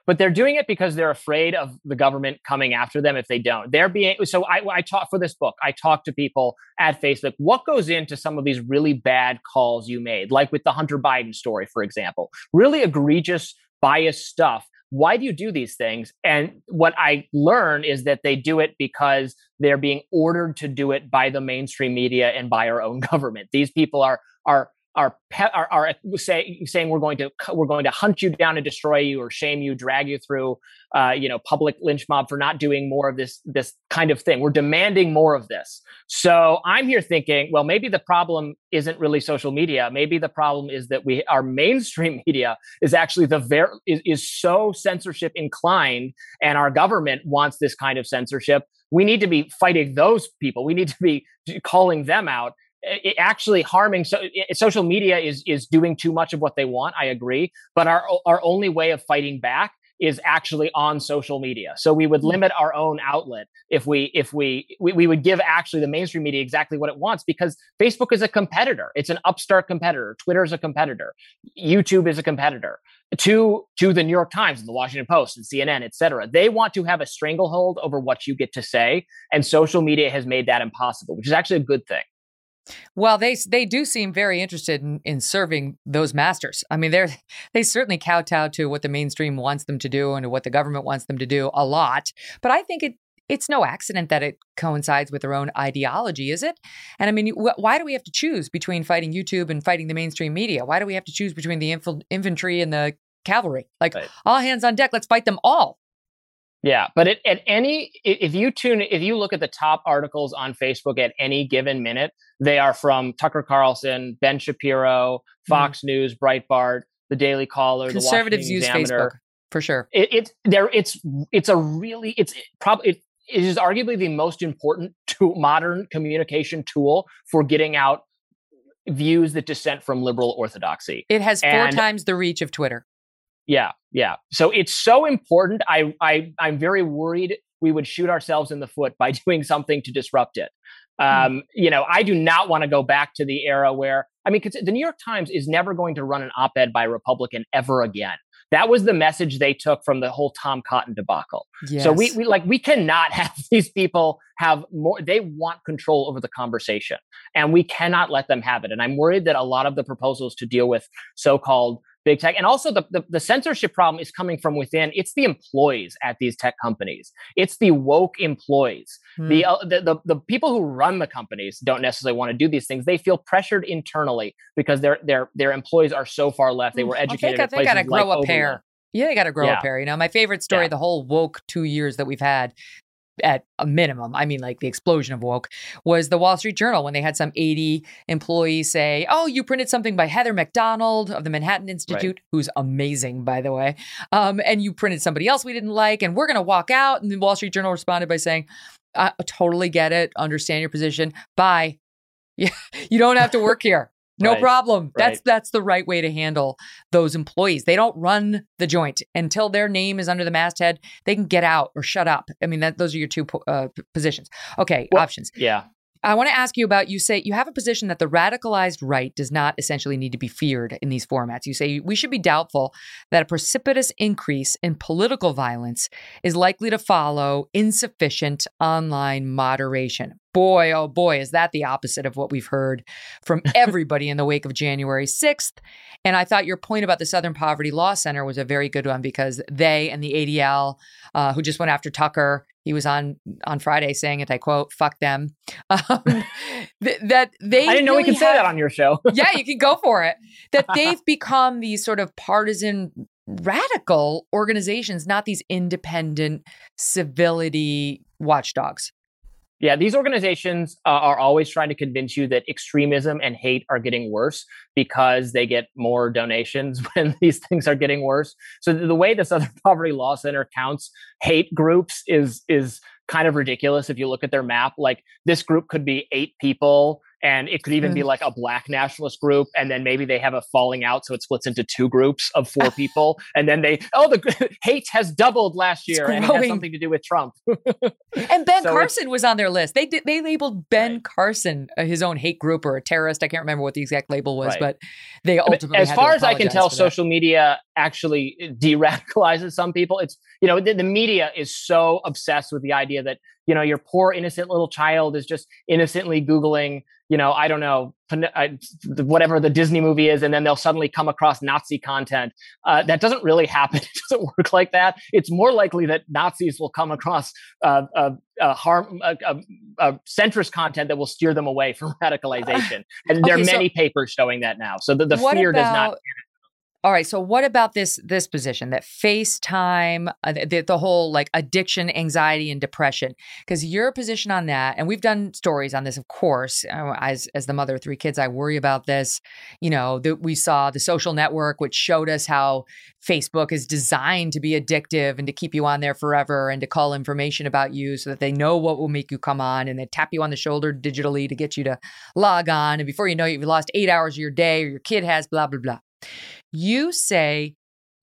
but they're doing it because they're afraid of the government coming after them if they don't. They're being so. I, I taught for this book. I talked to people at Facebook. What goes into some of these really bad calls you made, like with the Hunter Biden story, for example, really egregious, biased stuff. Why do you do these things? And what I learn is that they do it because they're being ordered to do it by the mainstream media and by our own government. These people are are. Are, are are say, saying we're going to we're going to hunt you down and destroy you or shame you, drag you through, uh, you know, public lynch mob for not doing more of this this kind of thing. We're demanding more of this. So I'm here thinking, well, maybe the problem isn't really social media. Maybe the problem is that we our mainstream media is actually the very is, is so censorship inclined, and our government wants this kind of censorship. We need to be fighting those people. We need to be calling them out. It actually harming so it, social media is is doing too much of what they want. I agree, but our our only way of fighting back is actually on social media. So we would limit our own outlet if we if we, we we would give actually the mainstream media exactly what it wants, because Facebook is a competitor. It's an upstart competitor. Twitter is a competitor. YouTube is a competitor to to the New York Times and the Washington Post and C N N, et cetera. They want to have a stranglehold over what you get to say, and social media has made that impossible, which is actually a good thing. Well, they they do seem very interested in, in serving those masters. I mean, they're they certainly kowtow to what the mainstream wants them to do and to what the government wants them to do a lot. But I think it it's no accident that it coincides with their own ideology, is it? And I mean, wh- why do we have to choose between fighting YouTube and fighting the mainstream media? Why do we have to choose between the inf- infantry and the cavalry? Like, right. All hands on deck, let's fight them all. Yeah, but it, at any, if you tune, if you look at the top articles on Facebook at any given minute, they are from Tucker Carlson, Ben Shapiro, Fox mm. News, Breitbart, the Daily Caller, Conservatives the Washington use Examiner. Facebook for sure. It, it's there. It's it's a really it's probably it, it is arguably the most important to modern communication tool for getting out views that dissent from liberal orthodoxy. It has four and, times the reach of Twitter. Yeah, yeah. So it's so important. I, I, I'm very worried we would shoot ourselves in the foot by doing something to disrupt it. Um, mm. You know, I do not want to go back to the era where, I mean, the New York Times is never going to run an op-ed by a Republican ever again. That was the message they took from the whole Tom Cotton debacle. Yes. So we, we like we cannot have these people have more. They want control over the conversation, and we cannot let them have it. And I'm worried that a lot of the proposals to deal with so-called big tech, and also the, the, the censorship problem is coming from within. It's the employees at these tech companies. It's the woke employees. Hmm. The, uh, the the the people who run the companies don't necessarily want to do these things. They feel pressured internally because their their their employees are so far left. They were educated. I think at they got to grow like a pair. Yeah, they got to grow yeah. a pair. You know, my favorite story, yeah. the whole woke two years that we've had. At a minimum, I mean, like the explosion of woke, was the Wall Street Journal when they had some eighty employees say, oh, you printed something by Heather McDonald of the Manhattan Institute, right. who's amazing, by the way, um, and you printed somebody else we didn't like, and we're going to walk out. And the Wall Street Journal responded by saying, I totally get it, understand your position, bye. Yeah, you don't have to work here. No right. problem. That's right. that's the right way to handle those employees. They don't run the joint until their name is under the masthead. They can get out or shut up. I mean, that those are your two uh, positions. Okay, well, options. Yeah. I want to ask you about, you say you have a position that the radicalized right does not essentially need to be feared in these formats. You say we should be doubtful that a precipitous increase in political violence is likely to follow insufficient online moderation. Boy, oh boy, is that the opposite of what we've heard from everybody in the wake of January sixth. And I thought your point about the Southern Poverty Law Center was a very good one, because they and the A D L, uh, who just went after Tucker, he was on on Friday saying it, I quote, fuck them. Um, th- that they I didn't know really we could have, say that on your show. Yeah, you can go for it. That they've become these sort of partisan radical organizations, not these independent civility watchdogs. Yeah, these organizations uh, are always trying to convince you that extremism and hate are getting worse because they get more donations when these things are getting worse. So the way the Southern Poverty Law Center counts hate groups is is kind of ridiculous if you look at their map. Like, this group could be eight people, and it could even be like a black nationalist group. And then maybe they have a falling out, so it splits into two groups of four people. And then they, oh, the hate has doubled last year, and it has something to do with Trump. And Ben so Carson was on their list. They did, they labeled Ben right. Carson uh, his own hate group or a terrorist. I can't remember what the exact label was, right. but they ultimately, as far as I can tell, social media actually de-radicalizes some people. It's, you know, the, the media is so obsessed with the idea that, you know, your poor innocent little child is just innocently Googling, you know, I don't know, whatever the Disney movie is, and then they'll suddenly come across Nazi content. Uh, that doesn't really happen. It doesn't work like that. It's more likely that Nazis will come across uh, uh, uh, harm, uh, uh, uh, centrist content that will steer them away from radicalization. And there are Okay, so many papers showing that now. So the, the what fear does not. about All right. So what about this this position that FaceTime, uh, the, the whole like addiction, anxiety, and depression? Because your position on that, and we've done stories on this, of course. Uh, as as the mother of three kids, I worry about this. You know, that we saw The Social Network, which showed us how Facebook is designed to be addictive and to keep you on there forever and to call information about you so that they know what will make you come on, and they tap you on the shoulder digitally to get you to log on. And before you know it, you've lost eight hours of your day, or your kid has blah, blah, blah. You say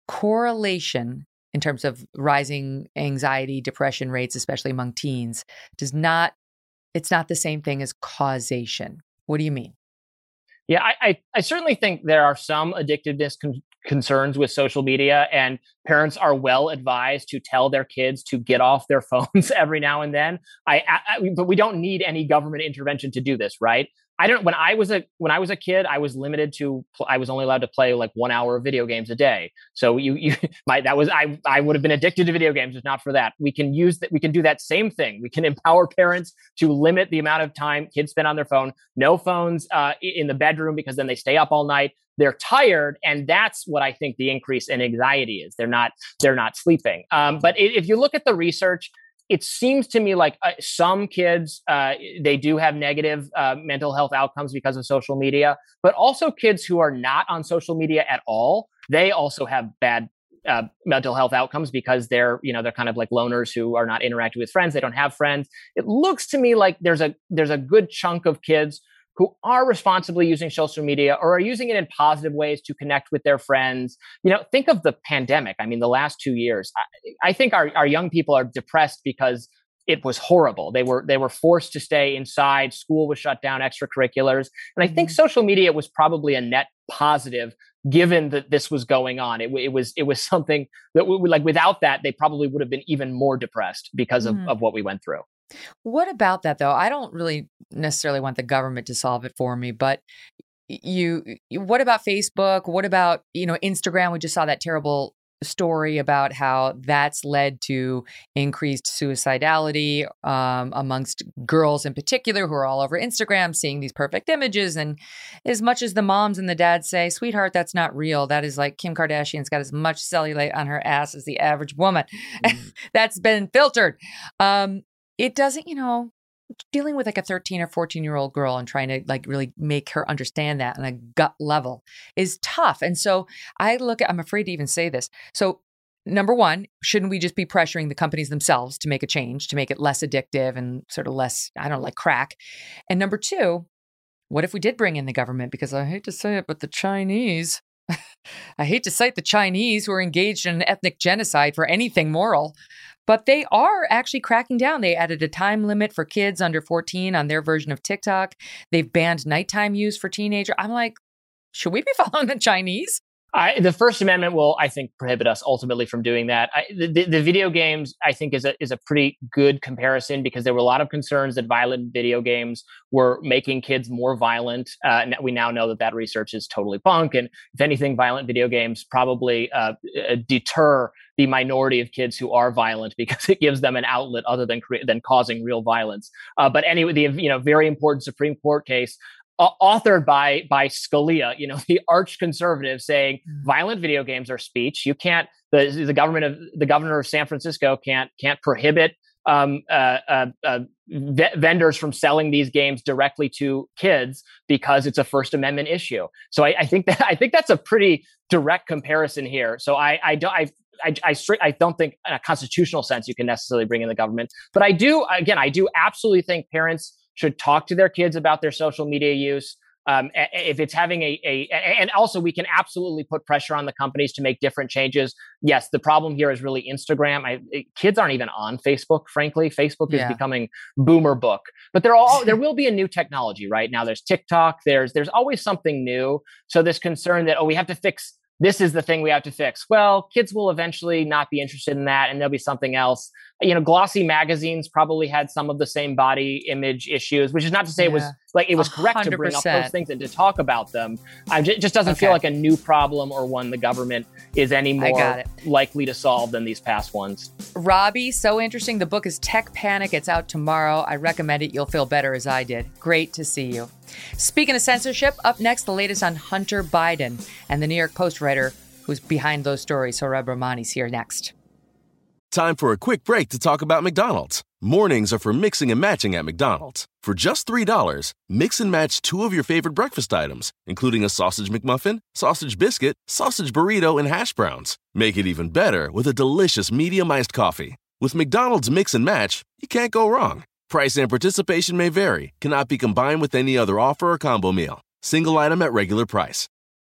correlation in terms of rising anxiety, depression rates, especially among teens, does not, it's not the same thing as causation. What do you mean? Yeah, I, I, I certainly think there are some addictiveness con- concerns with social media, and parents are well advised to tell their kids to get off their phones every now and then. I, I, but we don't need any government intervention to do this, right? I don't. When I was a when I was a kid, I was limited to. I was only allowed to play like one hour of video games a day. So you, you, my that was I. I would have been addicted to video games if not for that. We can use that. We can do that same thing. We can empower parents to limit the amount of time kids spend on their phone. No phones uh, in the bedroom, because then they stay up all night. They're tired, and that's what I think the increase in anxiety is. They're not. They're not sleeping. Um, but if you look at the research, it seems to me like uh, some kids, uh, they do have negative uh, mental health outcomes because of social media, but also kids who are not on social media at all, they also have bad uh, mental health outcomes because they're, you know, they're kind of like loners who are not interacting with friends. They don't have friends. It looks to me like there's a there's a good chunk of kids who are responsibly using social media or are using it in positive ways to connect with their friends. You know, think of the pandemic. I mean, the last two years, I, I think our, our young people are depressed because it was horrible. They were they were forced to stay inside. School was shut down, extracurriculars. And I think social media was probably a net positive, given that this was going on. It, it was it was something that, we, like, without that, they probably would have been even more depressed because of, mm-hmm. of what we went through. What about that, though? I don't really necessarily want the government to solve it for me, but you, what about Facebook? What about, you know, Instagram? We just saw that terrible story about how that's led to increased suicidality um, amongst girls in particular who are all over Instagram seeing these perfect images. And as much as the moms and the dads say, sweetheart, that's not real. That is like Kim Kardashian's got as much cellulite on her ass as the average woman. Mm-hmm. That's been filtered. Um, It doesn't, you know, dealing with like a thirteen or fourteen year old girl and trying to like really make her understand that on a gut level is tough. And so I look at, I'm afraid to even say this. So number one, shouldn't we just be pressuring the companies themselves to make a change, to make it less addictive and sort of less, I don't know, like crack? And number two, what if we did bring in the government? Because I hate to say it, but the Chinese, I hate to cite the Chinese who are engaged in an ethnic genocide for anything moral, but they are actually cracking down. They added a time limit for kids under fourteen on their version of TikTok. They've banned nighttime use for teenagers. I'm like, should we be following the Chinese? I, the First Amendment will, I think, prohibit us ultimately from doing that. I, the, the video games, I think, is a is a pretty good comparison because there were a lot of concerns that violent video games were making kids more violent. Uh, and we now know that that research is totally bunk. And if anything, violent video games probably uh, deter the minority of kids who are violent because it gives them an outlet other than cre- than causing real violence. Uh, but anyway, the you know very important Supreme Court case, authored by by Scalia, you know, the arch conservative, saying mm-hmm. violent video games are speech. You can't. The the government of the governor of San Francisco can't can't prohibit um, uh, uh, uh, v- vendors from selling these games directly to kids because it's a First Amendment issue. So I, I think that I think that's a pretty direct comparison here. So I I don't I. I, I, I don't think in a constitutional sense you can necessarily bring in the government. But I do, again, I do absolutely think parents should talk to their kids about their social media use. Um, if it's having a, a, and also we can absolutely put pressure on the companies to make different changes. Yes, the problem here is really Instagram. I, kids aren't even on Facebook, frankly. Facebook is yeah. becoming boomer book. But there all there will be a new technology, right? Now there's TikTok. There's there's always something new. So this concern that, oh, we have to fix this is the thing we have to fix. Well, kids will eventually not be interested in that, and there'll be something else. You know, glossy magazines probably had some of the same body image issues, which is not to say yeah. it was like it was correct to bring up those things and to talk about them. I j- it just doesn't okay. feel like a new problem or one the government is any more likely to solve than these past ones. Robbie, so interesting. The book is Tech Panic. It's out tomorrow. I recommend it. You'll feel better as I did. Great to see you. Speaking of censorship, up next, the latest on Hunter Biden and the New York Post writer who's behind those stories. Sohrab Rahmani's here next. Time for a quick break to talk about McDonald's. Mornings are for mixing and matching at McDonald's. For just three dollars, mix and match two of your favorite breakfast items, including a sausage McMuffin, sausage biscuit, sausage burrito, and hash browns. Make it even better with a delicious medium iced coffee. With McDonald's Mix and Match, you can't go wrong. Price and participation may vary. Cannot be combined with any other offer or combo meal. Single item at regular price.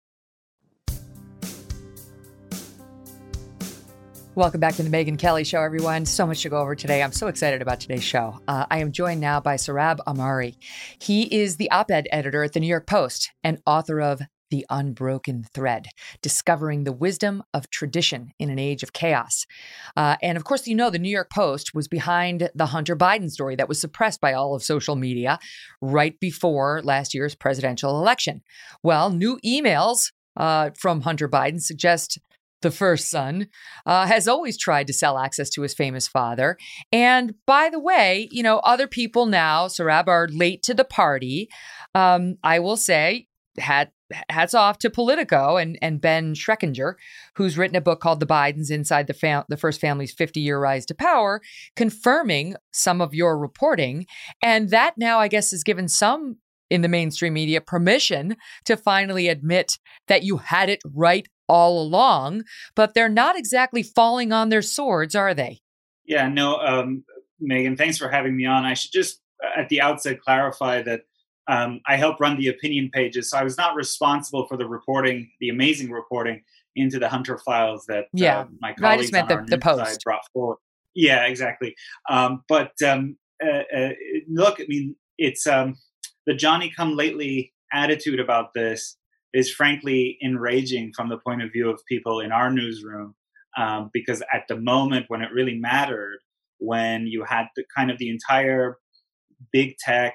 Welcome back to the Megyn Kelly Show, everyone. So much to go over today. I'm so excited about today's show. Uh, I am joined now by Sohrab Ahmari. He is the op-ed editor at the New York Post and author of The Unbroken Thread, Discovering the Wisdom of Tradition in an Age of Chaos. Uh, and of course, you know, the New York Post was behind the Hunter Biden story that was suppressed by all of social media right before last year's presidential election. Well, new emails uh, from Hunter Biden suggest the first son, uh, has always tried to sell access to his famous father. And by the way, you know, other people now, Sohrab, are late to the party. Um, I will say, hat, hats off to Politico and, and Ben Schreckinger, who's written a book called The Bidens Inside the, Fam- the First Family's fifty-Year Rise to Power, confirming some of your reporting. And that now, I guess, has given some in the mainstream media permission to finally admit that you had it right all along, but they're not exactly falling on their swords, are they? Yeah, no, um, Megyn, thanks for having me on. I should just at the outset clarify that um, I help run the opinion pages, so I was not responsible for the reporting, the amazing reporting into the Hunter files that yeah. uh, my colleagues I just meant on the, our the news post. side brought forward. Yeah, exactly. Um, but um, uh, uh, look, I mean, it's um, the Johnny-come-lately attitude about this is frankly enraging from the point of view of people in our newsroom, um, because at the moment when it really mattered, when you had the kind of the entire big tech,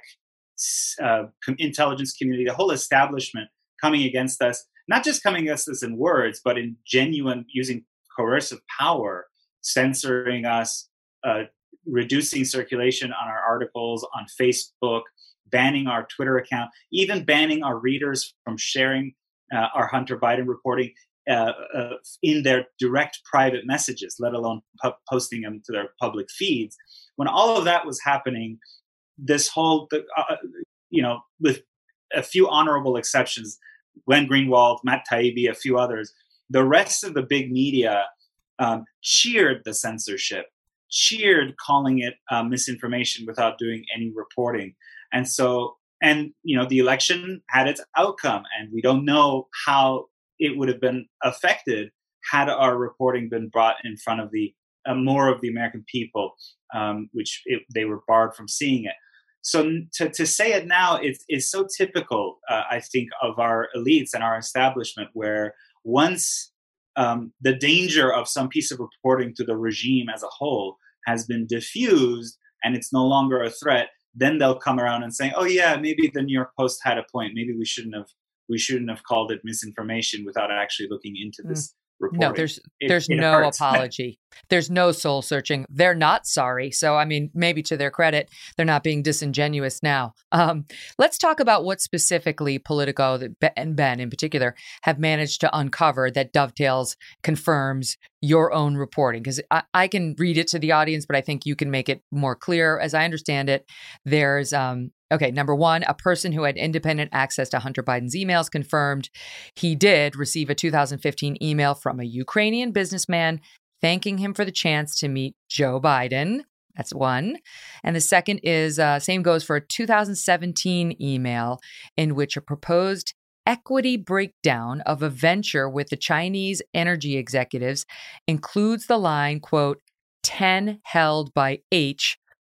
uh, intelligence community, the whole establishment coming against us, not just coming against us in words, but in genuine, using coercive power, censoring us, uh, reducing circulation on our articles on Facebook, banning our Twitter account, even banning our readers from sharing uh, our Hunter Biden reporting uh, uh, in their direct private messages, let alone pu- posting them to their public feeds. When all of that was happening, this whole, uh, you know, with a few honorable exceptions, Glenn Greenwald, Matt Taibbi, a few others, the rest of the big media um, cheered the censorship, cheered calling it uh, misinformation without doing any reporting. And so, and, you know, the election had its outcome, and we don't know how it would have been affected had our reporting been brought in front of the uh, more of the American people, um, which it, they were barred from seeing it. So to, to say it now is, is so typical, uh, I think, of our elites and our establishment, where once um, the danger of some piece of reporting to the regime as a whole has been diffused and it's no longer a threat, then they'll come around and say, "Oh yeah, maybe the New York Post had a point. Maybe we shouldn't have we shouldn't have called it misinformation without actually looking into this." Mm. Reporting. No, there's it, there's it no hurts. apology. There's no soul searching. They're not sorry. So, I mean, maybe to their credit, they're not being disingenuous now. Um, let's talk about what specifically Politico and Ben in particular have managed to uncover that dovetails, confirms your own reporting. Because I, I can read it to the audience, but I think you can make it more clear. As I understand it, there's um, Okay, number one, a person who had independent access to Hunter Biden's emails confirmed he did receive a two thousand fifteen email from a Ukrainian businessman thanking him for the chance to meet Joe Biden. That's one. And the second is, uh, same goes for a two thousand seventeen email in which a proposed equity breakdown of a venture with the Chinese energy executives includes the line, quote, ten held by H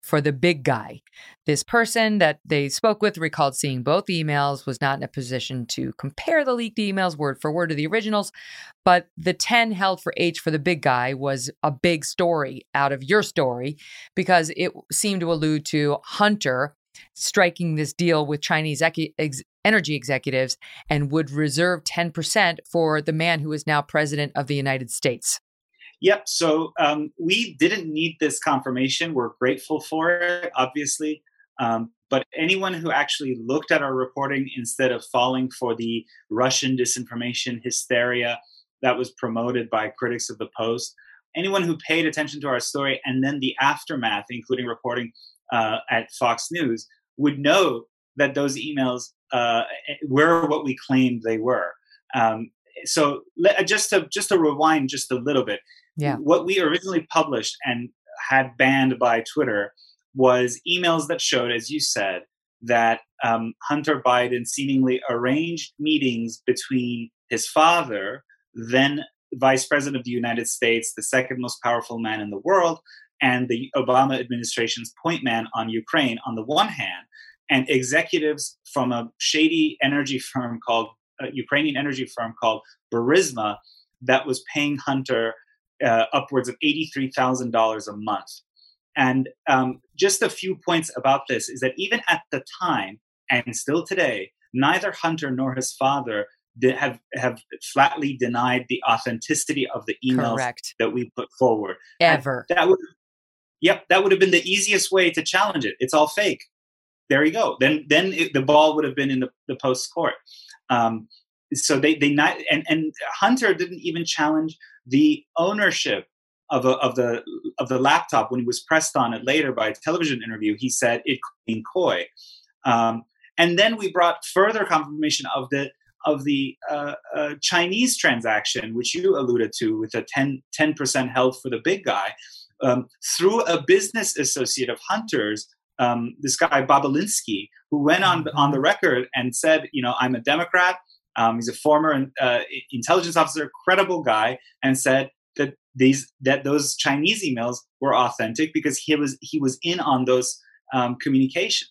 for the big guy. This person that they spoke with recalled seeing both emails, was not in a position to compare the leaked emails word for word to the originals, but the ten held for H for the big guy was a big story out of your story because it seemed to allude to Hunter striking this deal with Chinese ex- ex- energy executives and would reserve ten percent for the man who is now president of the United States. Yep. So um, we didn't need this confirmation. We're grateful for it, obviously. Um, but anyone who actually looked at our reporting instead of falling for the Russian disinformation hysteria that was promoted by critics of the Post, anyone who paid attention to our story and then the aftermath, including reporting uh, at Fox News, would know that those emails uh, were what we claimed they were. Um, so let, just to just to rewind just a little bit. Yeah. What we originally published and had banned by Twitter was emails that showed, as you said, that um, Hunter Biden seemingly arranged meetings between his father, then Vice President of the United States, the second most powerful man in the world, and the Obama administration's point man on Ukraine on the one hand, and executives from a shady energy firm called, a Ukrainian energy firm called Burisma that was paying Hunter Uh, upwards of eighty-three thousand dollars a month. And um, just a few points about this is that even at the time, and still today, neither Hunter nor his father did have, have flatly denied the authenticity of the emails Correct. that we put forward. Ever. And that would, yep, that would have been the easiest way to challenge it. It's all fake. There you go. Then then it, the ball would have been in the, the Post's court. Um, so they, they not, and, and Hunter didn't even challenge the ownership of a, of the of the laptop when he was pressed on it later by a television interview. He said it in coy, um, and then we brought further confirmation of the of the uh, uh, Chinese transaction, which you alluded to, with a ten percent held for the big guy um, through a business associate of Hunter's. Um, this guy Babalinsky, who went on mm-hmm. on the record and said, you know, I'm a Democrat. Um, he's a former uh, intelligence officer, credible guy, and said that these that those Chinese emails were authentic because he was he was in on those um, communications.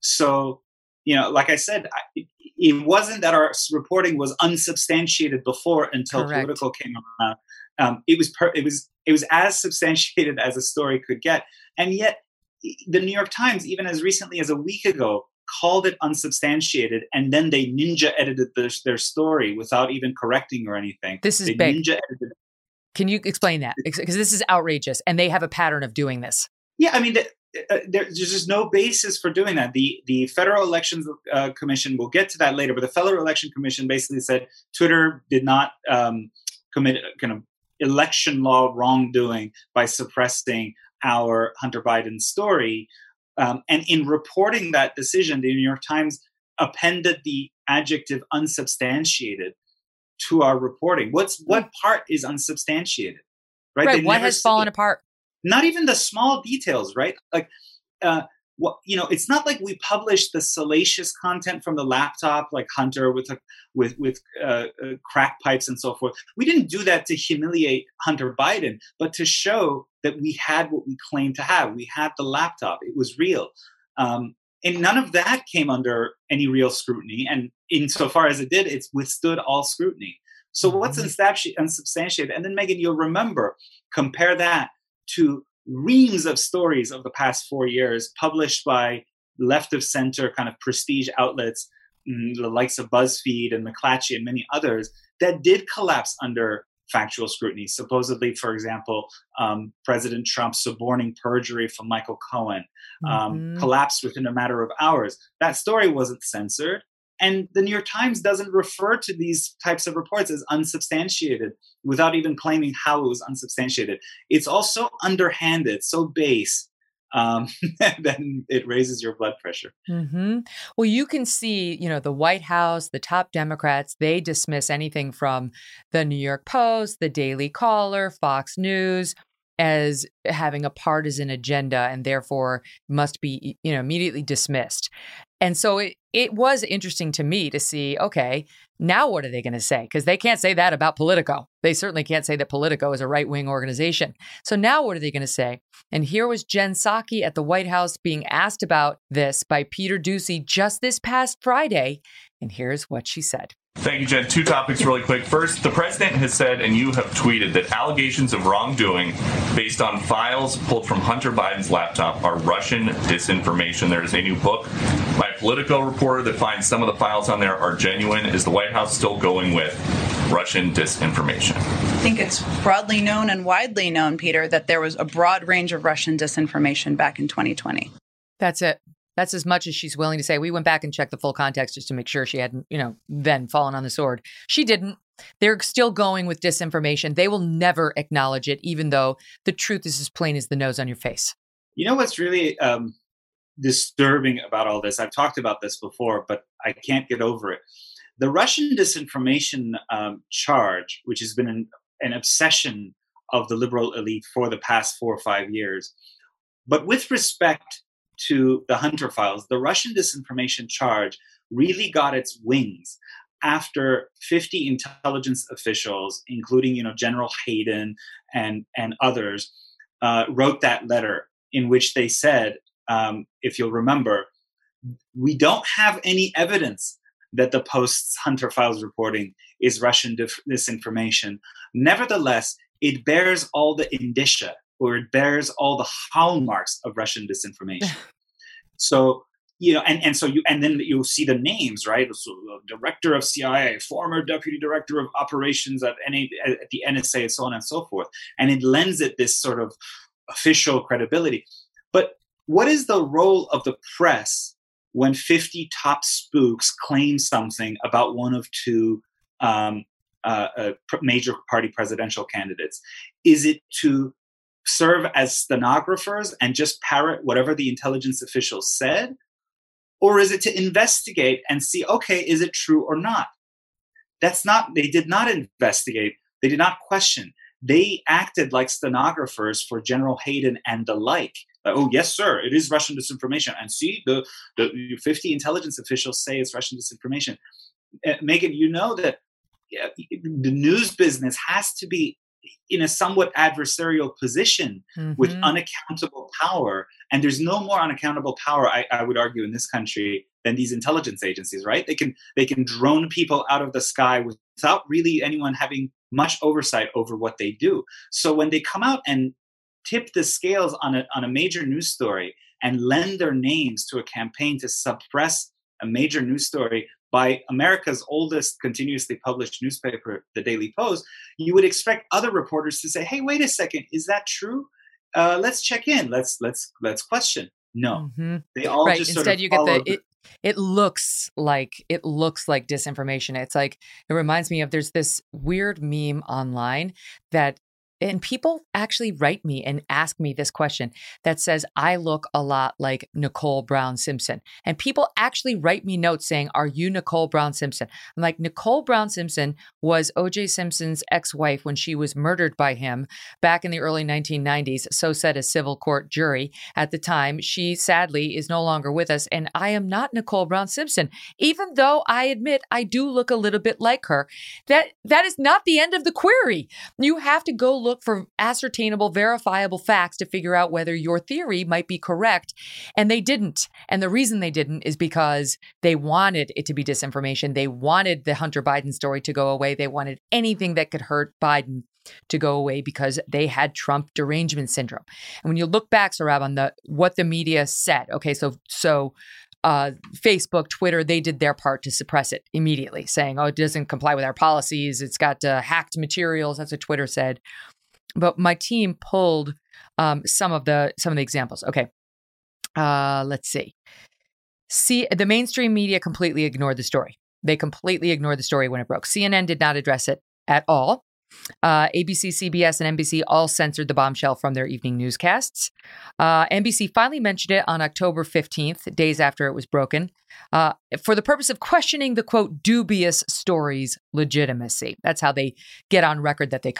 So, you know, like I said, it, it wasn't that our reporting was unsubstantiated before until Correct. Politico came around. Um, it was per, it was it was as substantiated as a story could get, and yet the New York Times, even as recently as a week ago, called it unsubstantiated, and then they ninja edited their, their story without even correcting or anything. This is they big. Ninja edited. Can you explain that? Because this is outrageous, and they have a pattern of doing this. Yeah, I mean, the, uh, there's just no basis for doing that. The the Federal Elections uh, Commission, we'll get to that later, but the Federal Election Commission basically said Twitter did not um, commit kind of election law wrongdoing by suppressing our Hunter Biden story. Um, and in reporting that decision, the New York Times appended the adjective unsubstantiated to our reporting. What's what part is unsubstantiated? Right. Right. They What never has say- fallen apart? Not even the small details, right? Like, uh, what you know, it's not like we published the salacious content from the laptop, like Hunter with a, with with uh, uh, crack pipes and so forth. We didn't do that to humiliate Hunter Biden, but to show that we had what we claimed to have. We had the laptop; it was real, um, and none of that came under any real scrutiny. And insofar as it did, it's withstood all scrutiny. So mm-hmm. what's unsubstantiated? And then, Megan, you'll remember, compare that to reams of stories of the past four years published by left of center kind of prestige outlets, the likes of BuzzFeed and McClatchy and many others, that did collapse under factual scrutiny. Supposedly, for example, um, President Trump suborning perjury from Michael Cohen um, mm-hmm. collapsed within a matter of hours. That story wasn't censored. And the New York Times doesn't refer to these types of reports as unsubstantiated without even claiming how it was unsubstantiated. It's also underhanded, so base, um, then it raises your blood pressure. Mm-hmm. Well, you can see, you know, the White House, the top Democrats, they dismiss anything from the New York Post, the Daily Caller, Fox News as having a partisan agenda and therefore must be, you know, immediately dismissed. And so it, it was interesting to me to see, okay, now what are they going to say? Because they can't say that about Politico. They certainly can't say that Politico is a right-wing organization. So now what are they going to say? And here was Jen Psaki at the White House being asked about this by Peter Doocy just this past Friday. And here's what she said. Thank you, Jen. Two topics really quick. First, the president has said, and you have tweeted, that allegations of wrongdoing based on files pulled from Hunter Biden's laptop are Russian disinformation. There is a new book by a Politico reporter that finds some of the files on there are genuine. Is the White House still going with Russian disinformation? I think it's broadly known and widely known, Peter, that there was a broad range of Russian disinformation back in twenty twenty. That's it. That's as much as she's willing to say. We went back and checked the full context just to make sure she hadn't, you know, then fallen on the sword. She didn't. They're still going with disinformation. They will never acknowledge it, even though the truth is as plain as the nose on your face. You know what's really um, disturbing about all this? I've talked about this before, but I can't get over it. The Russian disinformation um, charge, which has been an, an obsession of the liberal elite for the past four or five years, but with respect to the Hunter files, the Russian disinformation charge really got its wings after fifty intelligence officials, including, you know, General Hayden and and others, uh, wrote that letter in which they said, um, if you'll remember, we don't have any evidence that the Post's Hunter files reporting is Russian dif- disinformation. Nevertheless, it bears all the indicia, or it bears all the hallmarks of Russian disinformation. So, you know, and, and so you, and then you'll see the names, right? So, uh, director of C I A, former deputy director of operations at, N A, at the N S A, and so on and so forth. And it lends it this sort of official credibility. But what is the role of the press when fifty top spooks claim something about one of two um, uh, uh, major party presidential candidates? Is it to serve as stenographers and just parrot whatever the intelligence officials said? Or is it to investigate and see, okay, is it true or not? That's not, they did not investigate. They did not question. They acted like stenographers for General Hayden and the like. Like, oh, yes, sir, it is Russian disinformation. And see, the, the fifty intelligence officials say it's Russian disinformation. Uh, Megyn, you know that uh, the news business has to be in a somewhat adversarial position mm-hmm. with unaccountable power. And there's no more unaccountable power, I, I would argue, in this country than these intelligence agencies, right? They can they can drone people out of the sky without really anyone having much oversight over what they do. So when they come out and tip the scales on a, on a major news story and lend their names to a campaign to suppress a major news story by America's oldest continuously published newspaper, The Daily Post, you would expect other reporters to say, hey, wait a second, is that true? Uh, let's check in. Let's let's let's question. No, mm-hmm. They all right. just Instead, sort of you get the the- it, it looks like it looks like disinformation. It's like, it reminds me of, there's this weird meme online that, and people actually write me and ask me this question that says, I look a lot like Nicole Brown Simpson. And people actually write me notes saying, are you Nicole Brown Simpson? I'm like, Nicole Brown Simpson was O J Simpson's ex-wife when she was murdered by him back in the early nineteen nineties. So said a civil court jury at the time. She sadly is no longer with us. And I am not Nicole Brown Simpson, even though I admit I do look a little bit like her. That that is not the end of the query. You have to go look for ascertainable, verifiable facts to figure out whether your theory might be correct. And they didn't. And the reason they didn't is because they wanted it to be disinformation. They wanted the Hunter Biden story to go away. They wanted anything that could hurt Biden to go away because they had Trump derangement syndrome. And when you look back, Saurabh, on the what the media said, okay, so so Uh, Facebook, Twitter, they did their part to suppress it immediately, saying, oh, it doesn't comply with our policies. It's got uh, hacked materials. That's what Twitter said. But my team pulled um, some of the some of the examples. Okay, uh, let's see. See, the mainstream media completely ignored the story. They completely ignored the story when it broke. C N N did not address it at all. Uh, A B C, C B S, and N B C all censored the bombshell from their evening newscasts. Uh, N B C finally mentioned it on October fifteenth, days after it was broken, uh, for the purpose of questioning the, quote, dubious story's legitimacy. That's how they get on record that they covered it.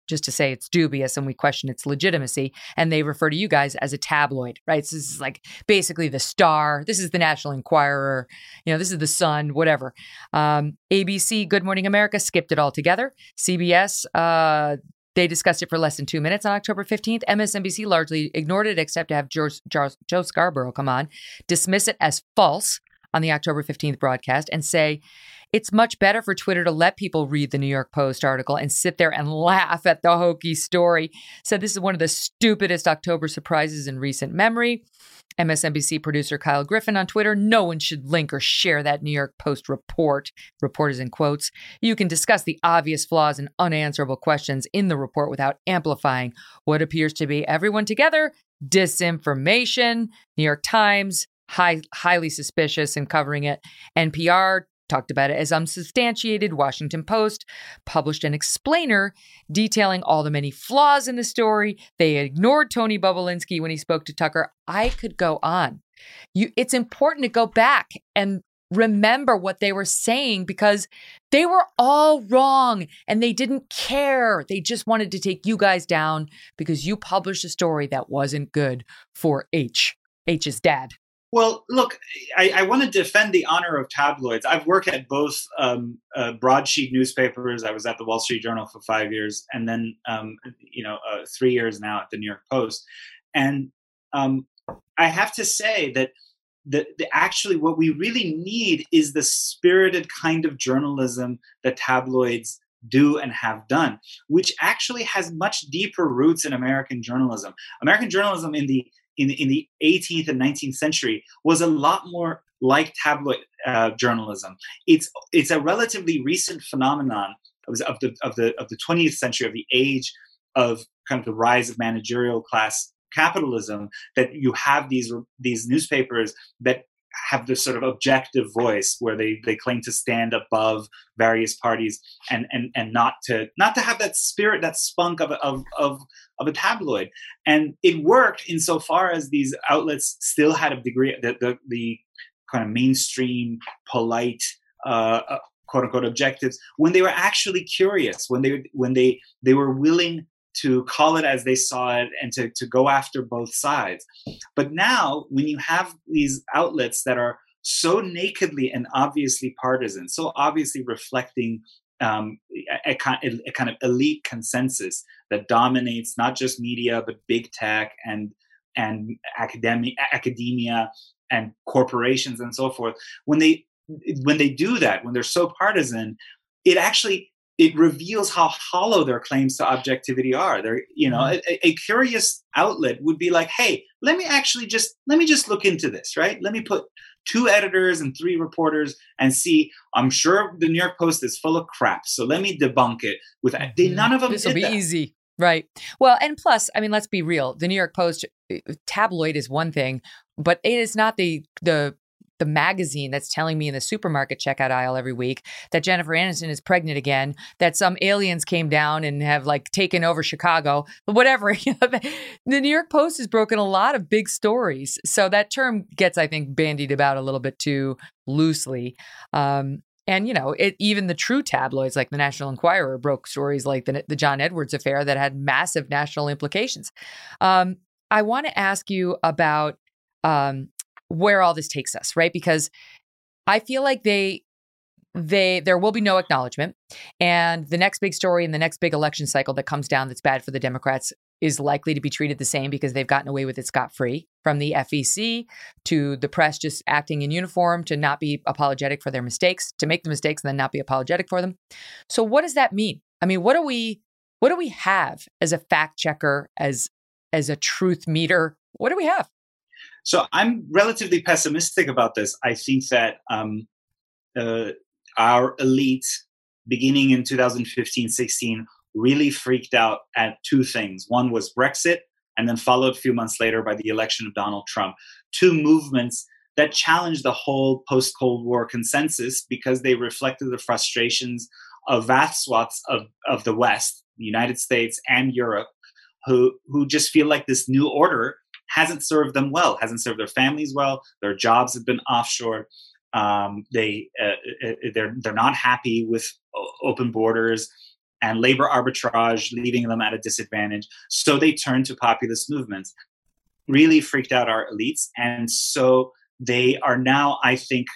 just to say it's dubious and we question its legitimacy. And they refer to you guys as a tabloid, right? So this is like basically the Star. This is the National Enquirer. You know, this is the Sun, whatever. Um, A B C, Good Morning America, skipped it altogether. C B S, uh, they discussed it for less than two minutes on October fifteenth. M S N B C largely ignored it, except to have George, George, Joe Scarborough come on, dismiss it as false on the October fifteenth broadcast and say, it's much better for Twitter to let people read the New York Post article and sit there and laugh at the hokey story. Said this is one of the stupidest October surprises in recent memory. M S N B C producer Kyle Griffin on Twitter, no one should link or share that New York Post report. Report is in quotes. You can discuss the obvious flaws and unanswerable questions in the report without amplifying what appears to be everyone together disinformation. New York Times, high, highly suspicious in covering it. N P R talked about it as unsubstantiated. Washington Post published an explainer detailing all the many flaws in the story. They ignored Tony Bobulinski when he spoke to Tucker. I could go on. You, it's important to go back and remember what they were saying because they were all wrong and they didn't care. They just wanted to take you guys down because you published a story that wasn't good for H. H's dad. Well, look, I, I want to defend the honor of tabloids. I've worked at both um, uh, broadsheet newspapers. I was at the Wall Street Journal for five years, and then um, you know uh, three years now at the New York Post. And um, I have to say that the, the actually what we really need is the spirited kind of journalism that tabloids do and have done, which actually has much deeper roots in American journalism. American journalism in the In, in the eighteenth and nineteenth century was a lot more like tabloid uh, journalism. It's it's a relatively recent phenomenon of the of the of the twentieth century, of the age of kind of the rise of managerial class capitalism, that you have these these newspapers that have this sort of objective voice where they they claim to stand above various parties and and and not to not to have that spirit, that spunk of of of of a tabloid. And it worked insofar as these outlets still had a degree, the the, the kind of mainstream, polite, uh, quote unquote objectives, when they were actually curious, when they when they they were willing to call it as they saw it and to, to go after both sides. But now, when you have these outlets that are so nakedly and obviously partisan, so obviously reflecting um, a, a, a kind of elite consensus that dominates not just media, but big tech and and academia, academia and corporations and so forth, when they when they do that, when they're so partisan, it actually it reveals how hollow their claims to objectivity are. They're, you know, mm-hmm. a, a curious outlet would be like, hey, let me actually just, let me just look into this, right? Let me put two editors and three reporters and see, I'm sure the New York Post is full of crap. So let me debunk it with, mm-hmm. they, none of them This will be that. easy. Right. Well, and plus, I mean, let's be real. The New York Post tabloid is one thing, but it is not the, the, the magazine that's telling me in the supermarket checkout aisle every week that Jennifer Aniston is pregnant again, that some aliens came down and have like taken over Chicago, whatever. The New York Post has broken a lot of big stories. So that term gets, I think, bandied about a little bit too loosely. Um, and, you know, it, even the true tabloids like the National Enquirer broke stories like the, the John Edwards affair that had massive national implications. Um, I want to ask you about um, where all this takes us, right? Because I feel like they, they, there will be no acknowledgement, and the next big story in the next big election cycle that comes down that's bad for the Democrats is likely to be treated the same because they've gotten away with it scot-free, from the F E C to the press just acting in uniform to not be apologetic for their mistakes, to make the mistakes and then not be apologetic for them. So what does that mean? I mean, what do we, what do we have as a fact checker, as, as a truth meter? What do we have? So I'm relatively pessimistic about this. I think that um, uh, our elite, beginning in two thousand fifteen sixteen, really freaked out at two things. One was Brexit, and then followed a few months later by the election of Donald Trump. Two movements that challenged the whole post-Cold War consensus because they reflected the frustrations of vast swaths of, of the West, the United States and Europe, who who just feel like this new order hasn't served them well, hasn't served their families well. Their jobs have been offshore. Um, they uh, they're they're not happy with open borders. and labor arbitrage, leaving them at a disadvantage. So they turned to populist movements, really freaked out our elites. And so they are now, I think,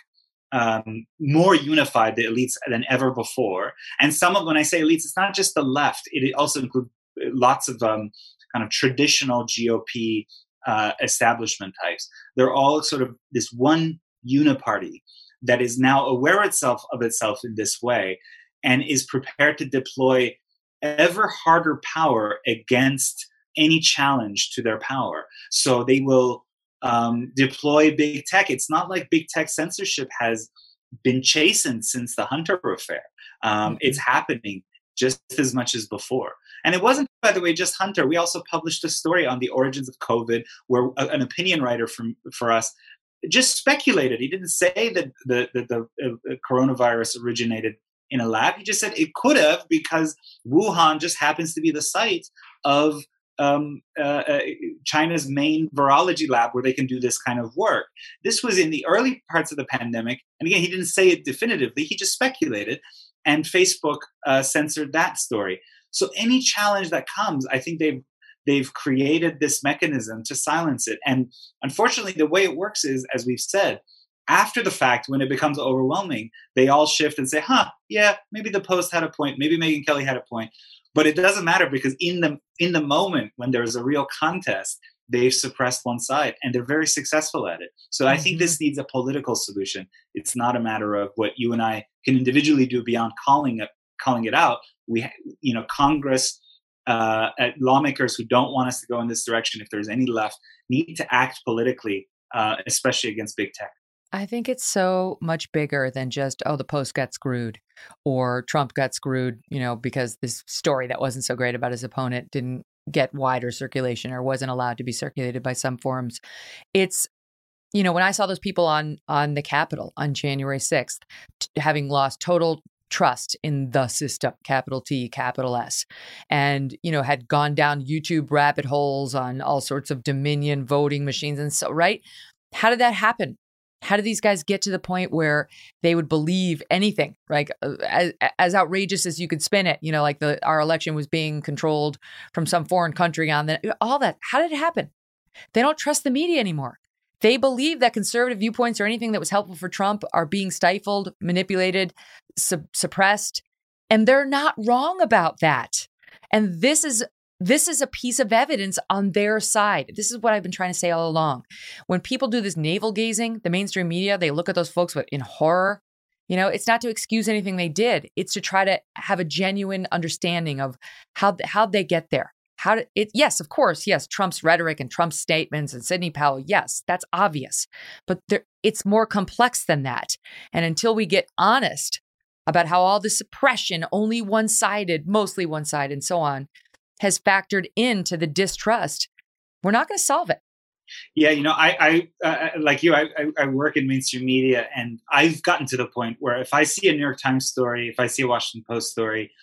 um, more unified, the elites, than ever before. And some of, when I say elites, it's not just the left, it also includes lots of um, kind of traditional G O P uh, establishment types. They're all sort of this one uniparty that is now aware itself of itself in this way and is prepared to deploy ever harder power against any challenge to their power. So they will um, deploy big tech. It's not like big tech censorship has been chastened since the Hunter affair. Um, mm-hmm. It's happening just as much as before. And it wasn't, by the way, just Hunter. We also published a story on the origins of COVID where a, an opinion writer from for us just speculated. He didn't say that the, the, the, the coronavirus originated in a lab. He just said it could have because Wuhan just happens to be the site of um, uh, uh, China's main virology lab where they can do this kind of work. This was in the early parts of the pandemic. And again, he didn't say it definitively. He just speculated. And Facebook uh, censored that story. So any challenge that comes, I think they've they've created this mechanism to silence it. And unfortunately, the way it works is, as we've said, after the fact, when it becomes overwhelming, they all shift and say, huh, yeah, maybe the Post had a point. Maybe Megyn Kelly had a point. But it doesn't matter because in the in the moment when there's a real contest, they've suppressed one side and they're very successful at it. So mm-hmm. I think this needs a political solution. It's not a matter of what you and I can individually do beyond calling it, calling it out. We, you know, Congress, uh, lawmakers who don't want us to go in this direction, if there's any left, need to act politically, uh, especially against big tech. I think it's so much bigger than just, oh, the Post got screwed or Trump got screwed, you know, because this story that wasn't so great about his opponent didn't get wider circulation or wasn't allowed to be circulated by some forums. It's, you know, when I saw those people on on the Capitol on January sixth, t- having lost total trust in the system, capital T, capital S, and, you know, had gone down YouTube rabbit holes on all sorts of Dominion voting machines. And so, right. How did that happen? How did these guys get to the point where they would believe anything, like as, as outrageous as you could spin it, you know, like the our election was being controlled from some foreign country on that, all that. How did it happen? They don't trust the media anymore. They believe that conservative viewpoints or anything that was helpful for Trump are being stifled, manipulated, su- suppressed. And they're not wrong about that. And this is This is a piece of evidence on their side. This is what I've been trying to say all along. When people do this navel gazing, the mainstream media, they look at those folks with, in horror. You know, it's not to excuse anything they did. It's to try to have a genuine understanding of how how'd they get there. How did it? Yes, of course. Yes, Trump's rhetoric and Trump's statements and Sidney Powell. Yes, that's obvious. But there, it's more complex than that. And until we get honest about how all the suppression, only one-sided, mostly one-sided, and so on, has factored into the distrust, we're not going to solve it. Yeah, you know, I, I uh, like you, I, I work in mainstream media, and I've gotten to the point where if I see a New York Times story, if I see a Washington Post story,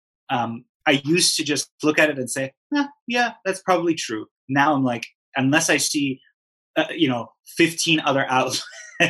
um, I used to just look at it and say, eh, yeah, that's probably true. Now I'm like, unless I see, uh, you know, fifteen other outlets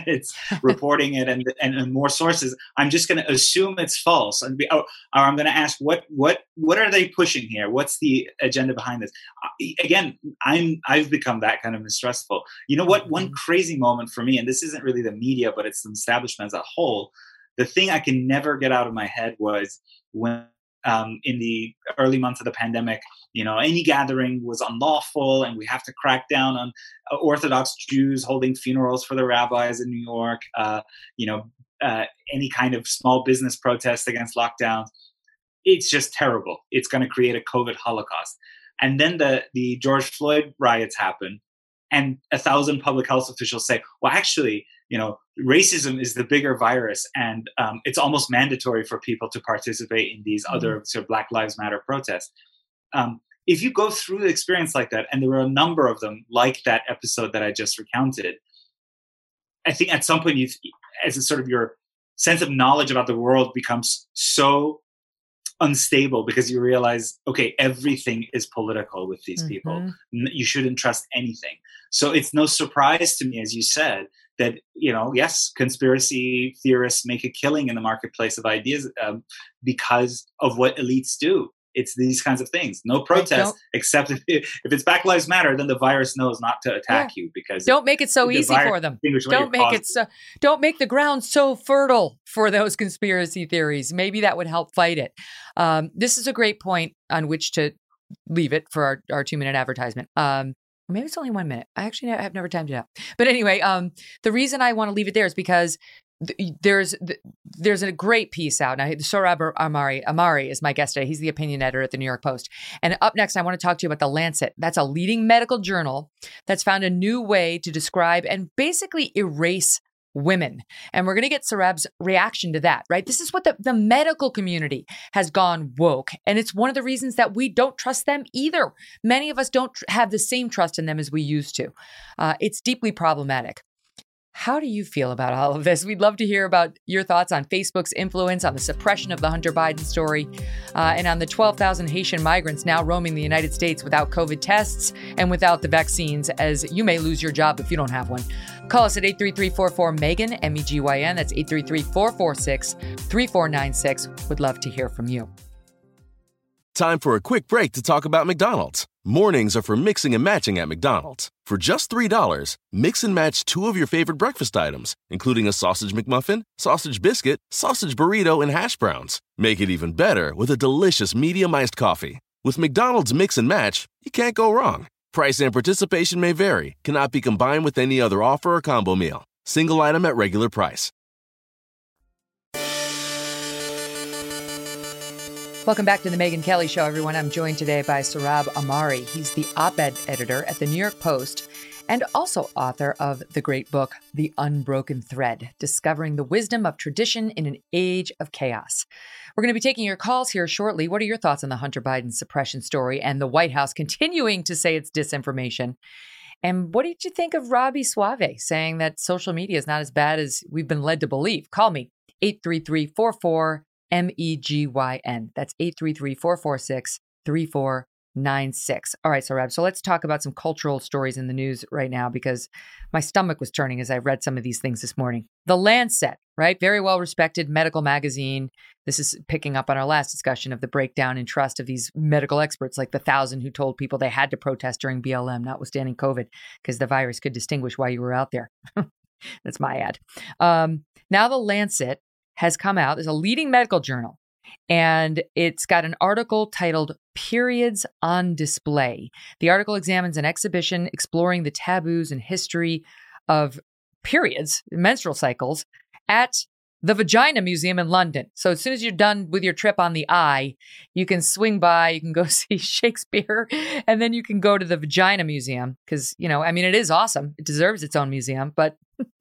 reporting it and, and and more sources, I'm just going to assume it's false, and be, or, or I'm going to ask what what what are they pushing here? What's the agenda behind this? Again, I'm I've become that kind of mistrustful. You know what? Mm-hmm. One crazy moment for me, and this isn't really the media, but it's the establishment as a whole. The thing I can never get out of my head was when um, in the early months of the pandemic, you know, any gathering was unlawful, and we have to crack down on uh, Orthodox Jews holding funerals for the rabbis in New York. Uh, you know, uh, any kind of small business protest against lockdowns. It's just terrible. It's going to create a COVID holocaust. And then the the George Floyd riots happen, and a thousand public health officials say, "Well, actually, you know, racism is the bigger virus, and um, it's almost mandatory for people to participate in these mm-hmm. other sort of Black Lives Matter protests." Um, if you go through the experience like that, and there were a number of them, like that episode that I just recounted, I think at some point, you, as a sort of your sense of knowledge about the world becomes so unstable because you realize, okay, everything is political with these mm-hmm. people. You shouldn't trust anything. So it's no surprise to me, as you said, that, you know, yes, conspiracy theorists make a killing in the marketplace of ideas um, because of what elites do. It's these kinds of things. No protest, except if, if it's Black Lives Matter, then the virus knows not to attack yeah. you because don't make it so easy for them. Don't make it so. Don't make the ground so fertile for those conspiracy theories. Maybe that would help fight it. Um, this is a great point on which to leave it for our, our two minute advertisement. Um, maybe it's only one minute. I actually have never timed it out. But anyway, um, the reason I want to leave it there is because There's there's a great piece out now. Sohrab Ahmari, Ahmari is my guest today. He's the opinion editor at the New York Post. And up next, I want to talk to you about The Lancet. That's a leading medical journal that's found a new way to describe and basically erase women. And we're going to get Sohrab's reaction to that, right? This is what the, the medical community has gone woke. And it's one of the reasons that we don't trust them either. Many of us don't have the same trust in them as we used to. Uh, it's deeply problematic. How do you feel about all of this? We'd love to hear about your thoughts on Facebook's influence on the suppression of the Hunter Biden story uh, and on the twelve thousand Haitian migrants now roaming the United States without COVID tests and without the vaccines, as you may lose your job if you don't have one. Call us at eight three three, four four, MEGAN, M E G Y N. That's eight three three, four four six, three four nine six. Would love to hear from you. Time for a quick break to talk about McDonald's. Mornings are for mixing and matching at McDonald's. For just three dollars, mix and match two of your favorite breakfast items, including a sausage McMuffin, sausage biscuit, sausage burrito, and hash browns. Make it even better with a delicious medium iced coffee. With McDonald's Mix and Match, you can't go wrong. Price and participation may vary, cannot be combined with any other offer or combo meal. Single item at regular price. Welcome back to the Megyn Kelly Show, everyone. I'm joined today by Sohrab Ahmari. He's the op-ed editor at the New York Post and also author of the great book, The Unbroken Thread, Discovering the Wisdom of Tradition in an Age of Chaos. We're going to be taking your calls here shortly. What are your thoughts on the Hunter Biden suppression story and the White House continuing to say it's disinformation? And what did you think of Robby Soave saying that social media is not as bad as we've been led to believe? Call me, eight three three, four four, M E G Y N. That's eight three three, four four six, three four nine six. All right, Sohrab, so let's talk about some cultural stories in the news right now because my stomach was turning as I read some of these things this morning. The Lancet, right? Very well-respected medical magazine. This is picking up on our last discussion of the breakdown in trust of these medical experts, like the thousand who told people they had to protest during B L M, notwithstanding COVID, because the virus could distinguish why you were out there. That's my ad. Um, now the Lancet has come out. There's a leading medical journal, and it's got an article titled Periods on Display. The article examines an exhibition exploring the taboos and history of periods, menstrual cycles, at the Vagina Museum in London. So as soon as you're done with your trip on the eye, you can swing by, you can go see Shakespeare, and then you can go to the Vagina Museum because, you know, I mean, it is awesome. It deserves its own museum, but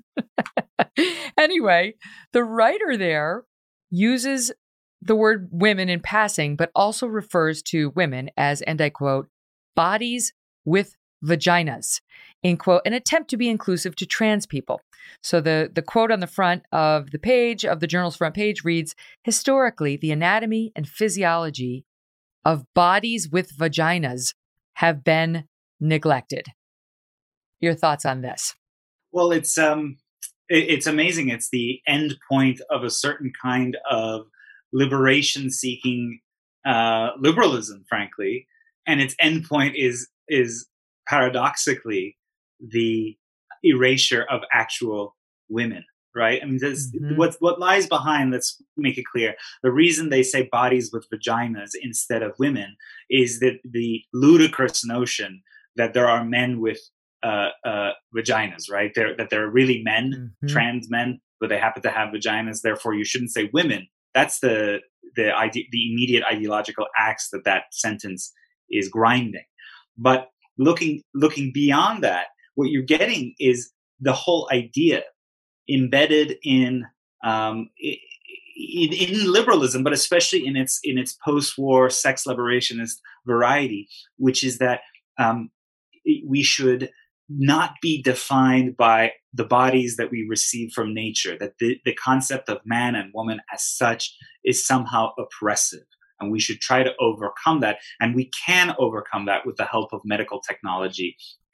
anyway, the writer there uses the word women in passing, but also refers to women as, and I quote, bodies with vaginas, in quote, an attempt to be inclusive to trans people. So the, the quote on the front of the page, of the journal's front page reads, historically, the anatomy and physiology of bodies with vaginas have been neglected. Your thoughts on this? Well, it's um, it, it's amazing. It's the end point of a certain kind of liberation-seeking uh, liberalism, frankly, and its end point is is paradoxically the erasure of actual women. Right? I mean, this, mm-hmm. what what lies behind? Let's make it clear. The reason they say bodies with vaginas instead of women is that the ludicrous notion that there are men with Uh, uh, vaginas, right? They're, that there are really men, mm-hmm. trans men, but they happen to have vaginas. Therefore, you shouldn't say women. That's the the ide- the immediate ideological axe that that sentence is grinding. But looking looking beyond that, what you're getting is the whole idea embedded in um, in, in liberalism, but especially in its in its post-war sex liberationist variety, which is that um, we should not be defined by the bodies that we receive from nature, that the, the concept of man and woman as such is somehow oppressive. And we should try to overcome that. And we can overcome that with the help of medical technology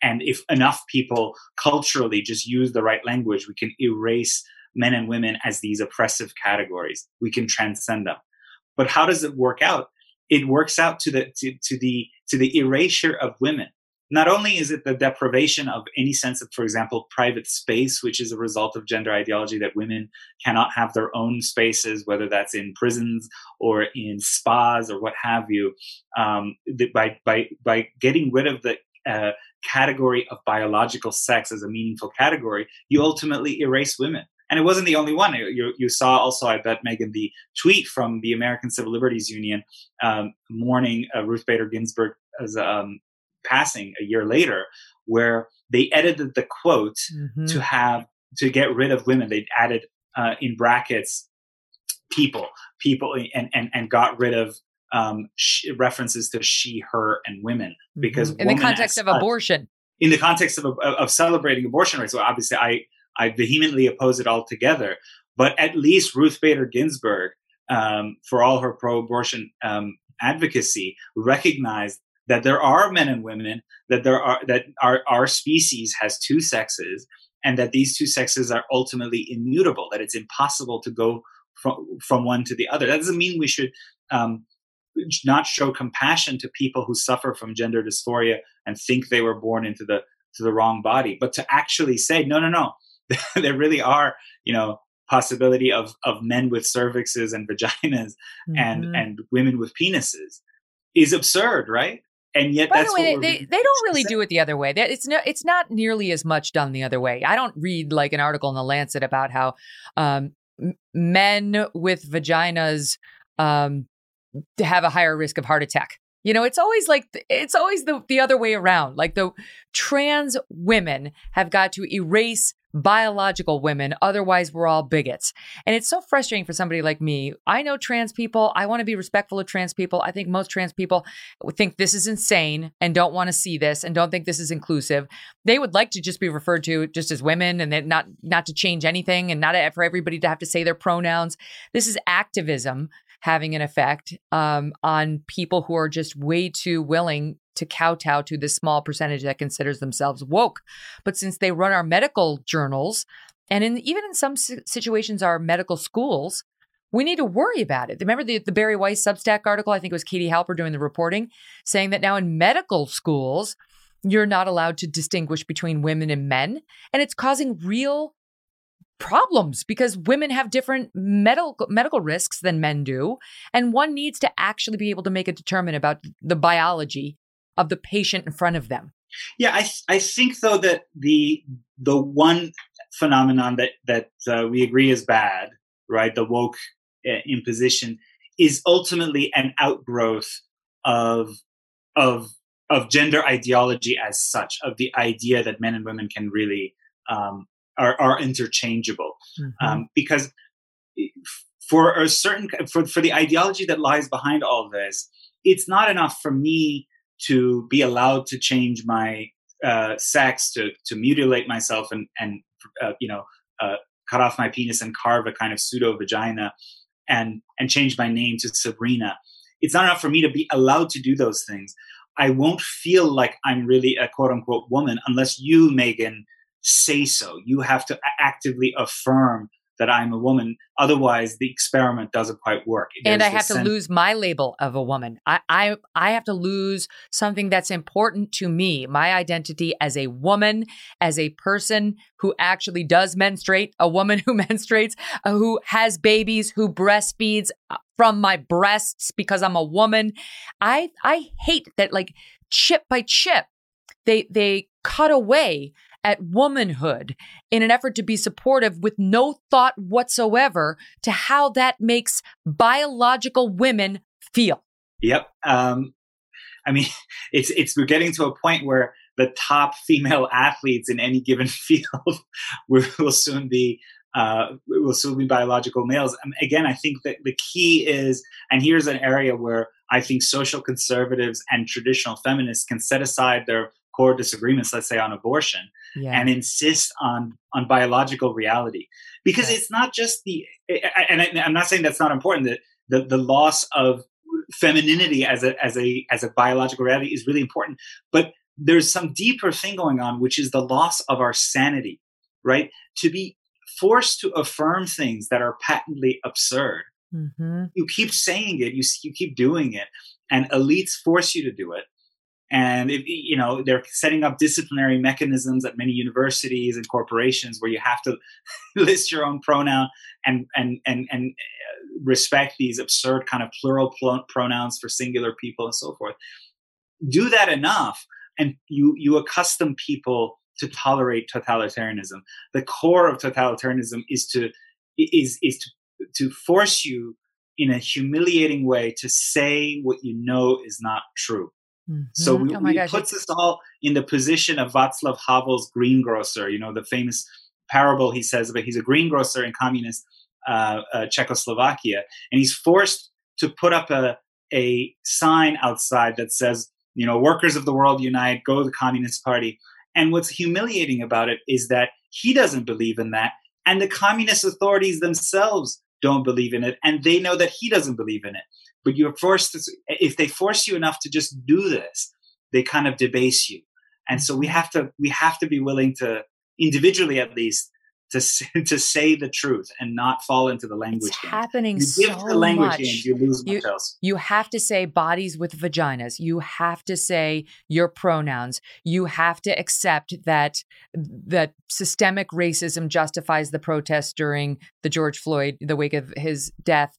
and if enough people culturally just use the right language, we can erase men and women as these oppressive categories. We can transcend them. But how does it work out? It works out to the to, to the to the erasure of women. Not only is it the deprivation of any sense of, for example, private space, which is a result of gender ideology, that women cannot have their own spaces, whether that's in prisons or in spas or what have you. Um, by by by getting rid of the uh, category of biological sex as a meaningful category, you ultimately erase women. And it wasn't the only one. You, you saw also, I bet, Megan, the tweet from the American Civil Liberties Union um, mourning uh, Ruth Bader Ginsburg's um, passing a year later, where they edited the quote mm-hmm. to have to get rid of women. They added uh, in brackets people, people, and and, and got rid of um, sh- references to she, her, and women because mm-hmm. in the context of abortion. In the context of, of of celebrating abortion rights. So obviously, I. I vehemently oppose it altogether, but at least Ruth Bader Ginsburg, um, for all her pro-abortion um, advocacy, recognized that there are men and women, that there are that our our species has two sexes, and that these two sexes are ultimately immutable. That it's impossible to go from from one to the other. That doesn't mean we should um, not show compassion to people who suffer from gender dysphoria and think they were born into the to the wrong body, but to actually say, no, no, no. There really are, you know, possibility of, of men with cervixes and vaginas mm-hmm. and, and women with penises is absurd, right? And yet By that's the way, what they, they, they don't really do it the other way. It's no, it's not nearly as much done the other way. I don't read like an article in the Lancet about how um, m- men with vaginas um, have a higher risk of heart attack. You know, it's always like, it's always the, the other way around. Like the trans women have got to erase biological women. Otherwise, we're all bigots. And it's so frustrating for somebody like me. I know trans people. I want to be respectful of trans people. I think most trans people think this is insane and don't want to see this and don't think this is inclusive. They would like to just be referred to just as women and then not, not to change anything and not for everybody to have to say their pronouns. This is activism having an effect um, on people who are just way too willing to kowtow to this small percentage that considers themselves woke. But since they run our medical journals, and in even in some situations our medical schools, we need to worry about it. Remember the, the Barry Weiss Substack article? I think it was Katie Halper doing the reporting, saying that now in medical schools, you're not allowed to distinguish between women and men. And it's causing real problems because women have different medical medical risks than men do. And one needs to actually be able to make a determination about the biology of the patient in front of them. Yeah, I th- I think though that the the one phenomenon that that uh, we agree is bad, right? The woke uh, imposition is ultimately an outgrowth of of of gender ideology as such, of the idea that men and women can really um, are are interchangeable, mm-hmm. um, because for a certain for for the ideology that lies behind all this, it's not enough for me to be allowed to change my uh, sex, to to mutilate myself and and uh, you know uh, cut off my penis and carve a kind of pseudo vagina, and and change my name to Sabrina. It's not enough for me to be allowed to do those things. I won't feel like I'm really a quote unquote woman unless you, Megan, say so. You have to actively affirm that I'm a woman. Otherwise, the experiment doesn't quite work. There's and I have to sense- lose my label of a woman. I, I I have to lose something that's important to me, my identity as a woman, as a person who actually does menstruate, a woman who menstruates, uh, who has babies, who breastfeeds from my breasts because I'm a woman. I I hate that, like, chip by chip, they they cut away at womanhood in an effort to be supportive with no thought whatsoever to how that makes biological women feel. Yep. Um, I mean, it's it's we're getting to a point where the top female athletes in any given field will, will soon be uh, will soon be biological males. Um, again, I think that the key is, and here's an area where I think social conservatives and traditional feminists can set aside their core disagreements, let's say on abortion, yeah. and insist on on biological reality, because yeah. it's not just the, and I, I'm not saying that's not important. That the, the loss of femininity as a as a as a biological reality is really important, but there's some deeper thing going on, which is the loss of our sanity, right? To be forced to affirm things that are patently absurd. Mm-hmm. You keep saying it, you, you keep doing it, and elites force you to do it. And, if, you know, they're setting up disciplinary mechanisms at many universities and corporations where you have to list your own pronoun and, and, and, and respect these absurd kind of plural pronouns for singular people and so forth. Do that enough, and you, you accustom people to tolerate totalitarianism. The core of totalitarianism is to, is, is to, to force you in a humiliating way to say what you know is not true. Mm-hmm. So we, oh we puts us all in the position of Václav Havel's greengrocer, you know, the famous parable he says about he's a greengrocer in communist uh, uh, Czechoslovakia, and he's forced to put up a, a sign outside that says, you know, workers of the world unite, go to the Communist Party. And what's humiliating about it is that he doesn't believe in that, and the communist authorities themselves don't believe in it, and they know that he doesn't believe in it. But you're forced to, if they force you enough to just do this, they kind of debase you. And so we have to, we have to be willing to, individually at least, to to say the truth and not fall into the language it's game. happening you give so the language much. Game, you lose you, much else. You have to say bodies with vaginas. You have to say your pronouns. You have to accept that that systemic racism justifies the protests during the George Floyd, the wake of his death,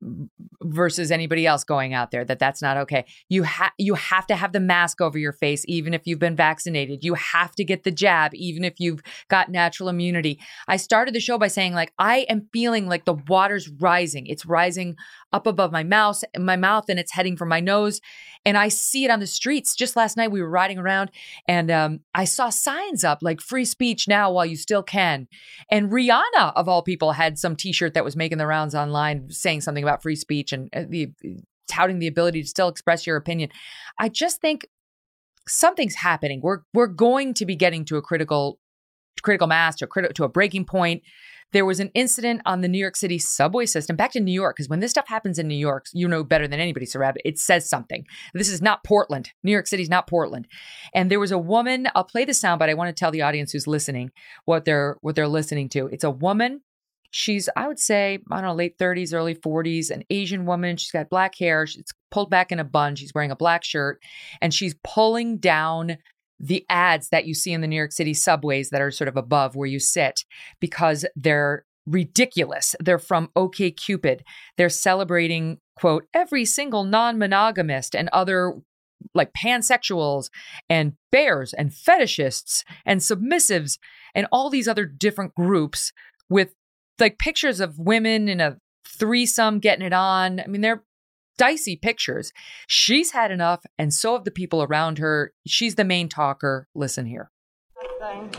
versus anybody else going out there, that that's not okay. You have you have to have the mask over your face, even if you've been vaccinated. You have to get the jab, even if you've got natural immunity. I started the show by saying, like, I am feeling like the water's rising. It's rising up above my mouth, my mouth, and it's heading for my nose. And I see it on the streets. Just last night, we were riding around, and um, I saw signs up like "Free speech now while you still can." And Rihanna, of all people, had some T-shirt that was making the rounds online saying something about free speech and the touting the ability to still express your opinion. I just think something's happening. We're we're going to be getting to a critical critical mass, to a, criti- to a breaking point. There was an incident on the New York City subway system. Back to New York, because when this stuff happens in New York, you know better than anybody, Sarab, it says something. This is not Portland. New York City's not Portland. And there was a woman. I'll play the sound, but I want to tell the audience who's listening what they're what they're listening to. It's a woman. She's, I would say, I don't know, late thirties, early forties, an Asian woman. She's got black hair. She's pulled back in a bun. She's wearing a black shirt, and she's pulling down the ads that you see in the New York City subways that are sort of above where you sit, because they're ridiculous. They're from OkCupid. They're celebrating, quote, every single non-monogamist and other like pansexuals and bears and fetishists and submissives and all these other different groups with like pictures of women in a threesome getting it on. I mean, they're dicey pictures. She's had enough, and so have the people around her. She's the main talker. Listen here. That's,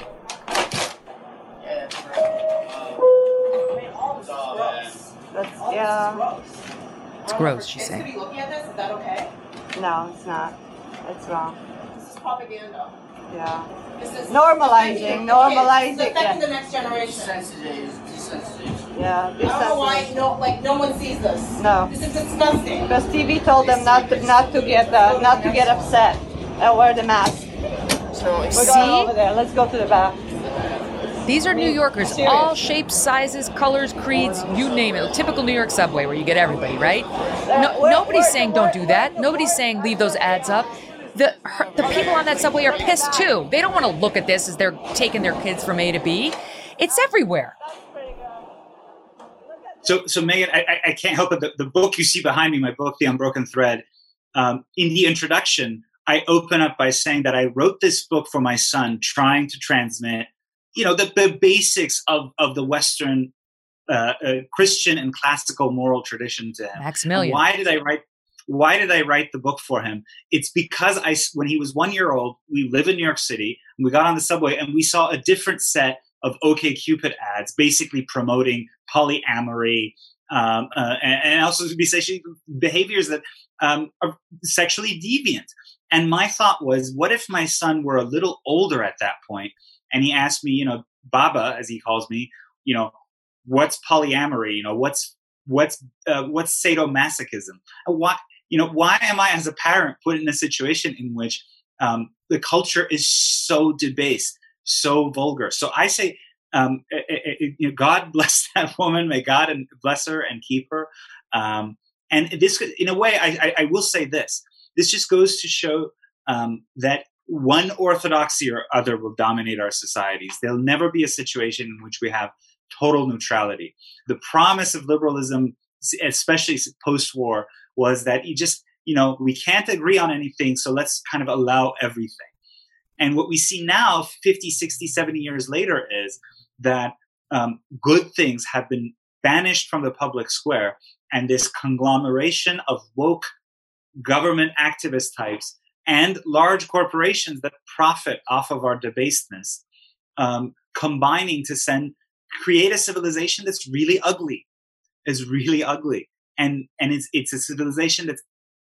yeah. It's gross, she's saying. Should we be looking at this? Is that okay? No, it's not. It's wrong. This is propaganda. Yeah. This is normalizing, normalizing. It's affecting the next generation. Desensitization. Yeah. I don't know why no, like no one sees this. No. This is disgusting. Because T V told them not to, not to get uh, not to get upset and wear the mask. So, We're see? going over there. Let's go to the back. These are New Yorkers, serious. All shapes, sizes, colors, creeds, you name it. A typical New York subway where you get everybody, right? No, we're, nobody's we're, saying don't do that. Nobody's saying leave those ads up. The the people on that subway are pissed too. They don't want to look at this as they're taking their kids from A to B. It's everywhere. So, so Megan, I, I can't help it. The, the book you see behind me, my book, The Unbroken Thread, um, in the introduction, I open up by saying that I wrote this book for my son, trying to transmit, you know, the, the basics of, of the Western uh, uh, Christian and classical moral tradition to him. Maximilian. And why did I write? Why did I write the book for him? It's because I, when he was one year old, we live in New York City, and we got on the subway, and we saw a different set of OkCupid ads, basically promoting polyamory, um, uh, and, and also behaviors that um, are sexually deviant. And my thought was, what if my son were a little older at that point, and he asked me, you know, Baba, as he calls me, you know, what's polyamory? You know, what's what's uh, what's sadomasochism? Why, you know, why am I as a parent put in a situation in which um, the culture is so debased, so vulgar. So I say, um, it, it, it, God bless that woman. May God and bless her and keep her. Um, and this, in a way, I, I, I will say this. This just goes to show um, that one orthodoxy or other will dominate our societies. There'll never be a situation in which we have total neutrality. The promise of liberalism, especially post-war, was that you just, you know, we can't agree on anything, so let's kind of allow everything. And what we see now, fifty, sixty, seventy years later, is that um, good things have been banished from the public square, and this conglomeration of woke government activist types and large corporations that profit off of our debasedness, um, combining to send create a civilization that's really ugly, is really ugly, and and it's it's a civilization that's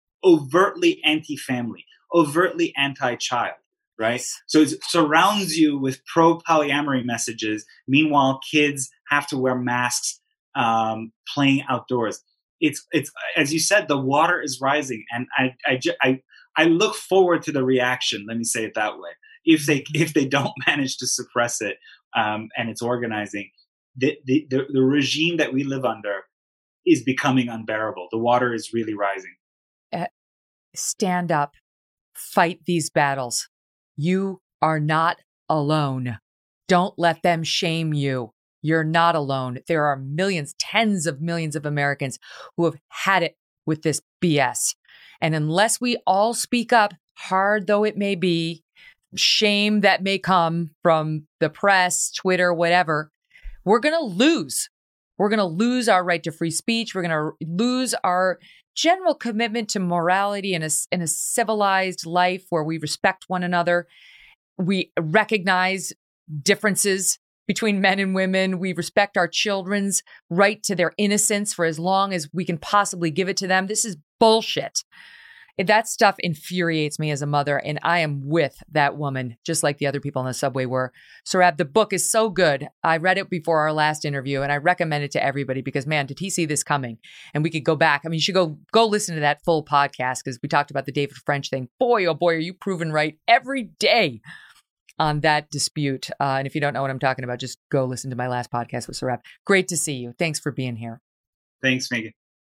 overtly anti-family, overtly anti-child, right? So it surrounds you with pro-polyamory messages. Meanwhile, kids have to wear masks, um, playing outdoors. It's it's as you said, the water is rising, and I I I, I look forward to the reaction. Let me say it that way. If they if they don't manage to suppress it, um, and it's organizing, the, the the the regime that we live under is becoming unbearable. The water is really rising. Uh, stand up, fight these battles. You are not alone. Don't let them shame you. You're not alone. There are millions, tens of millions of Americans who have had it with this B S. And unless we all speak up, hard though it may be, shame that may come from the press, Twitter, whatever, we're going to lose. We're going to lose our right to free speech. We're going to lose our general commitment to morality and a, in a civilized life where we respect one another. We recognize differences between men and women. We respect our children's right to their innocence for as long as we can possibly give it to them. This is bullshit. That stuff infuriates me as a mother, and I am with that woman, just like the other people on the subway were. Saurabh, the book is so good. I read it before our last interview, and I recommend it to everybody because, man, did he see this coming? And we could go back. I mean, you should go go listen to that full podcast because we talked about the David French thing. Boy, oh boy, are you proven right every day on that dispute. Uh, and if you don't know what I'm talking about, just go listen to my last podcast with Saurabh. Great to see you. Thanks for being here. Thanks, Megan.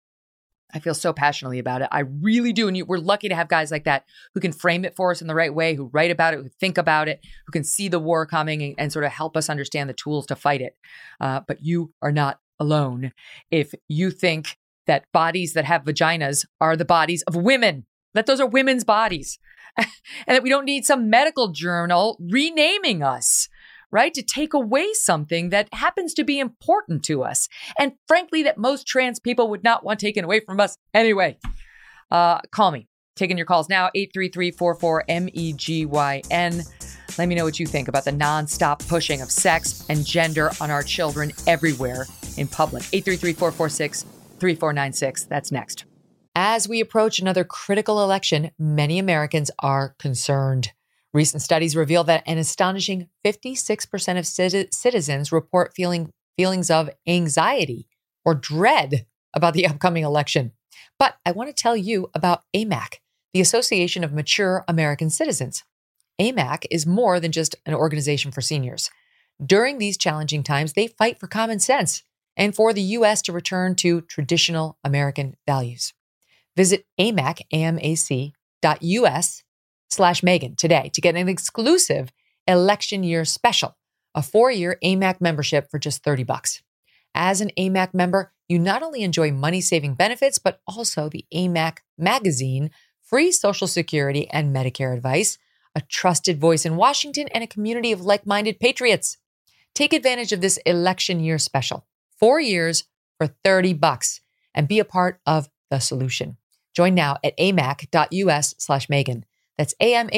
I feel so passionately about it. I really do. And you, we're lucky to have guys like that who can frame it for us in the right way, who write about it, who think about it, who can see the war coming and, and sort of help us understand the tools to fight it. Uh, but you are not alone if you think that bodies that have vaginas are the bodies of women, that those are women's bodies, and that we don't need some medical journal renaming us, right? To take away something that happens to be important to us. And frankly, that most trans people would not want taken away from us anyway. Uh, call me. Taking your calls now, eight three three, four four, M E G Y N. Let me know what you think about the nonstop pushing of sex and gender on our children everywhere in public. eight three three, four four six, three four nine six. That's next. As we approach another critical election, many Americans are concerned. Recent studies reveal that an astonishing fifty-six percent of citizens report feeling feelings of anxiety or dread about the upcoming election. But I want to tell you about A M A C, the Association of Mature American Citizens. A M A C is more than just an organization for seniors. During these challenging times, they fight for common sense and for the U S to return to traditional American values. Visit amac, A M A C dot U S slash Megan today to get an exclusive election year special, a four-year A M A C membership for just thirty bucks. As an A M A C member, you not only enjoy money-saving benefits, but also the A M A C magazine, free Social Security and Medicare advice, a trusted voice in Washington, and a community of like-minded patriots. Take advantage of this election year special, four years for thirty bucks, and be a part of the solution. Join now at amac dot U S slash Megan. That's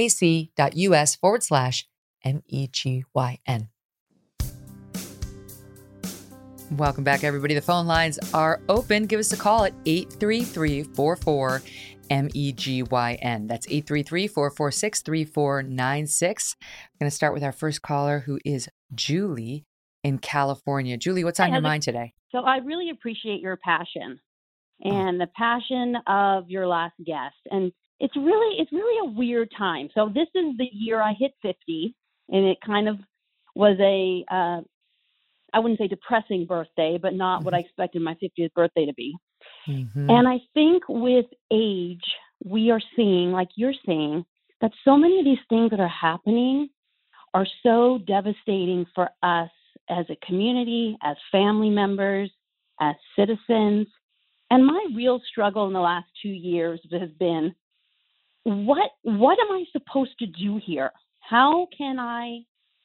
amac.us forward slash M E G Y N. Welcome back, everybody. The phone lines are open. Give us a call at eight three three, four four, M E G Y N. That's eight three three, four four six, three four nine six. I'm going to start with our first caller, who is Julie in California. Julie, what's on your mind today? So I really appreciate your passion and the passion of your last guest. And it's really it's really a weird time. So this is the year I hit fifty, and it kind of was a uh, I wouldn't say depressing birthday, but not mm-hmm. what I expected my fiftieth birthday to be. Mm-hmm. And I think with age, we are seeing, like you're saying, that so many of these things that are happening are so devastating for us as a community, as family members, as citizens. And my real struggle in the last two years has been, what what am I supposed to do here? How can I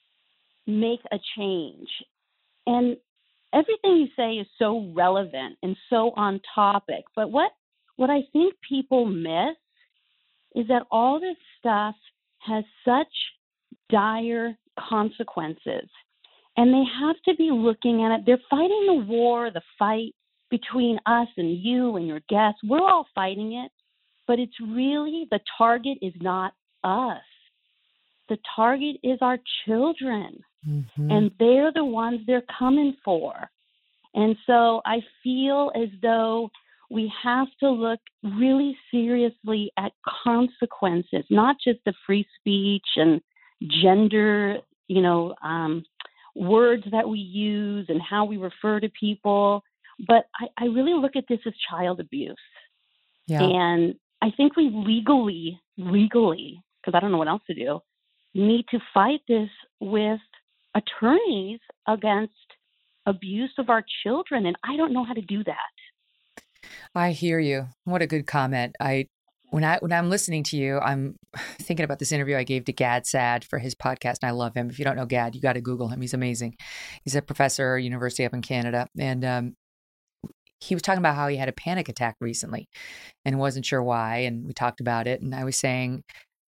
make a change? And everything you say is so relevant and so on topic. But what, what I think people miss is that all this stuff has such dire consequences. And they have to be looking at it. They're fighting the war, the fight between us and you and your guests. We're all fighting it. But it's really, the target is not us. The target is our children. Mm-hmm. And they're the ones they're coming for. And so I feel as though we have to look really seriously at consequences, not just the free speech and gender, you know, um, words that we use and how we refer to people. But I, I really look at this as child abuse. Yeah. And I think we legally, legally, because I don't know what else to do, need to fight this with attorneys against abuse of our children. And I don't know how to do that. I hear you. What a good comment. I when I when I'm listening to you, I'm thinking about this interview I gave to Gad Saad for his podcast, and I love him. If you don't know Gad, you got to Google him. He's amazing. He's a professor at university up in Canada, and um, he was talking about how he had a panic attack recently, and wasn't sure why. And we talked about it, and I was saying,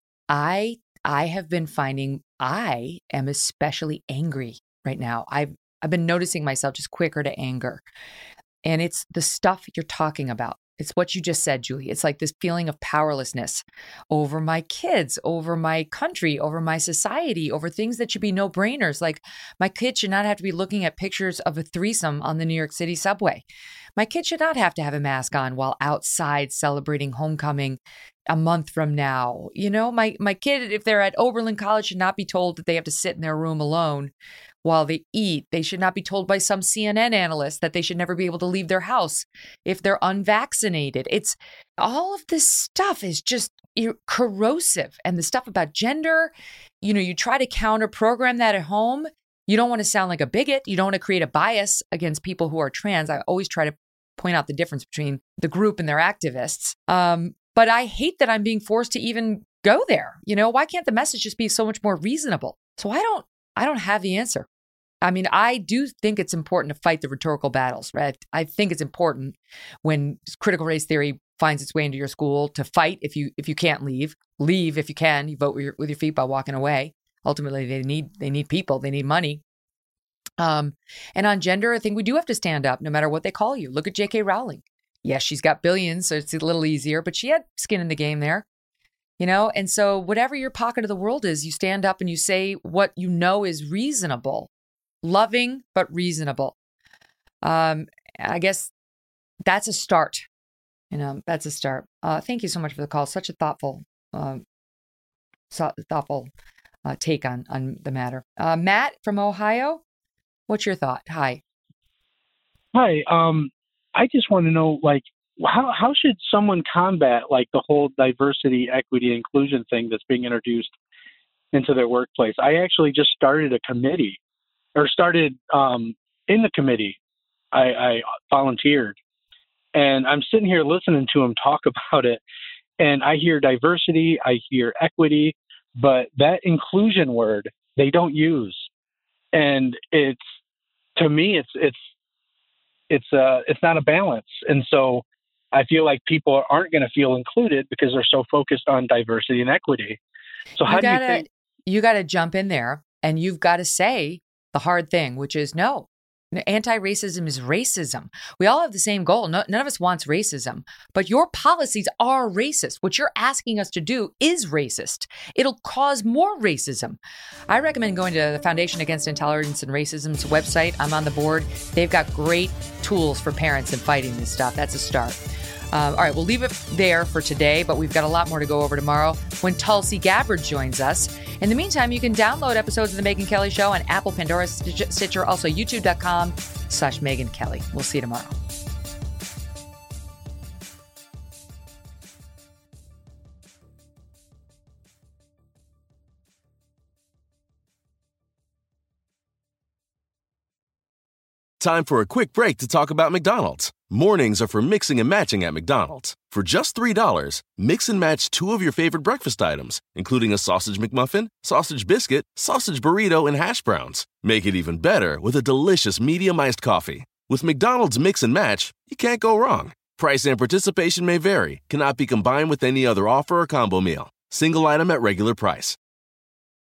I I have been finding I am especially angry right now. I've I've been noticing myself just quicker to anger. And it's the stuff you're talking about. It's what you just said, Julie. It's like this feeling of powerlessness over my kids, over my country, over my society, over things that should be no-brainers. Like my kid should not have to be looking at pictures of a threesome on the New York City subway. My kid should not have to have a mask on while outside celebrating homecoming a month from now. You know, my, my kid, if they're at Oberlin College, should not be told that they have to sit in their room alone while they eat. They should not be told by some C N N analyst that they should never be able to leave their house if they're unvaccinated. It's all of this stuff is just corrosive. And the stuff about gender, you know, you try to counter program that at home. You don't want to sound like a bigot. You don't want to create a bias against people who are trans. I always try to point out the difference between the group and their activists. Um, but I hate that I'm being forced to even go there. You know, why can't the message just be so much more reasonable? So I don't I don't have the answer. I mean, I do think it's important to fight the rhetorical battles, right? I think it's important when critical race theory finds its way into your school to fight if you if you can't leave, leave if you can. You vote with your, with your feet by walking away. Ultimately, they need they need people, they need money. Um, and on gender, I think we do have to stand up no matter what they call you. Look at J K Rowling. Yes, she's got billions, so it's a little easier, but she had skin in the game there. You know, and so whatever your pocket of the world is, you stand up and you say what you know is reasonable, loving, but reasonable. Um, I guess that's a start. You know, that's a start. Uh, thank you so much for the call. Such a thoughtful, um, so thoughtful uh, take on, on the matter. Uh, Matt from Ohio, what's your thought? Hi. Hi. Um, I just want to know, like, How how should someone combat like the whole diversity, equity, inclusion thing that's being introduced into their workplace? I actually just started a committee, or started um, in the committee. I, I volunteered, and I'm sitting here listening to them talk about it, and I hear diversity, I hear equity, but that inclusion word they don't use, and it's to me it's it's it's uh it's not a balance, and so I feel like people aren't going to feel included because they're so focused on diversity and equity. So how you gotta, do you think? You got to jump in there and you've got to say the hard thing, which is no. Anti-racism is racism. We all have the same goal. No, none of us wants racism, but your policies are racist. What you're asking us to do is racist. It'll cause more racism. I recommend going to the Foundation Against Intolerance and Racism's website. I'm on the board. They've got great tools for parents in fighting this stuff. That's a start. Um, all right, we'll leave it there for today, but we've got a lot more to go over tomorrow when Tulsi Gabbard joins us. In the meantime, you can download episodes of The Megyn Kelly Show on Apple, Pandora, Stitcher, also youtube.com slash Megyn Kelly. We'll see you tomorrow. Time for a quick break to talk about McDonald's. Mornings are for mixing and matching at McDonald's. For just three dollars, mix and match two of your favorite breakfast items, including a sausage McMuffin, sausage biscuit, sausage burrito, and hash browns. Make it even better with a delicious medium iced coffee. With McDonald's Mix and Match, you can't go wrong. Price and participation may vary, cannot be combined with any other offer or combo meal. Single item at regular price.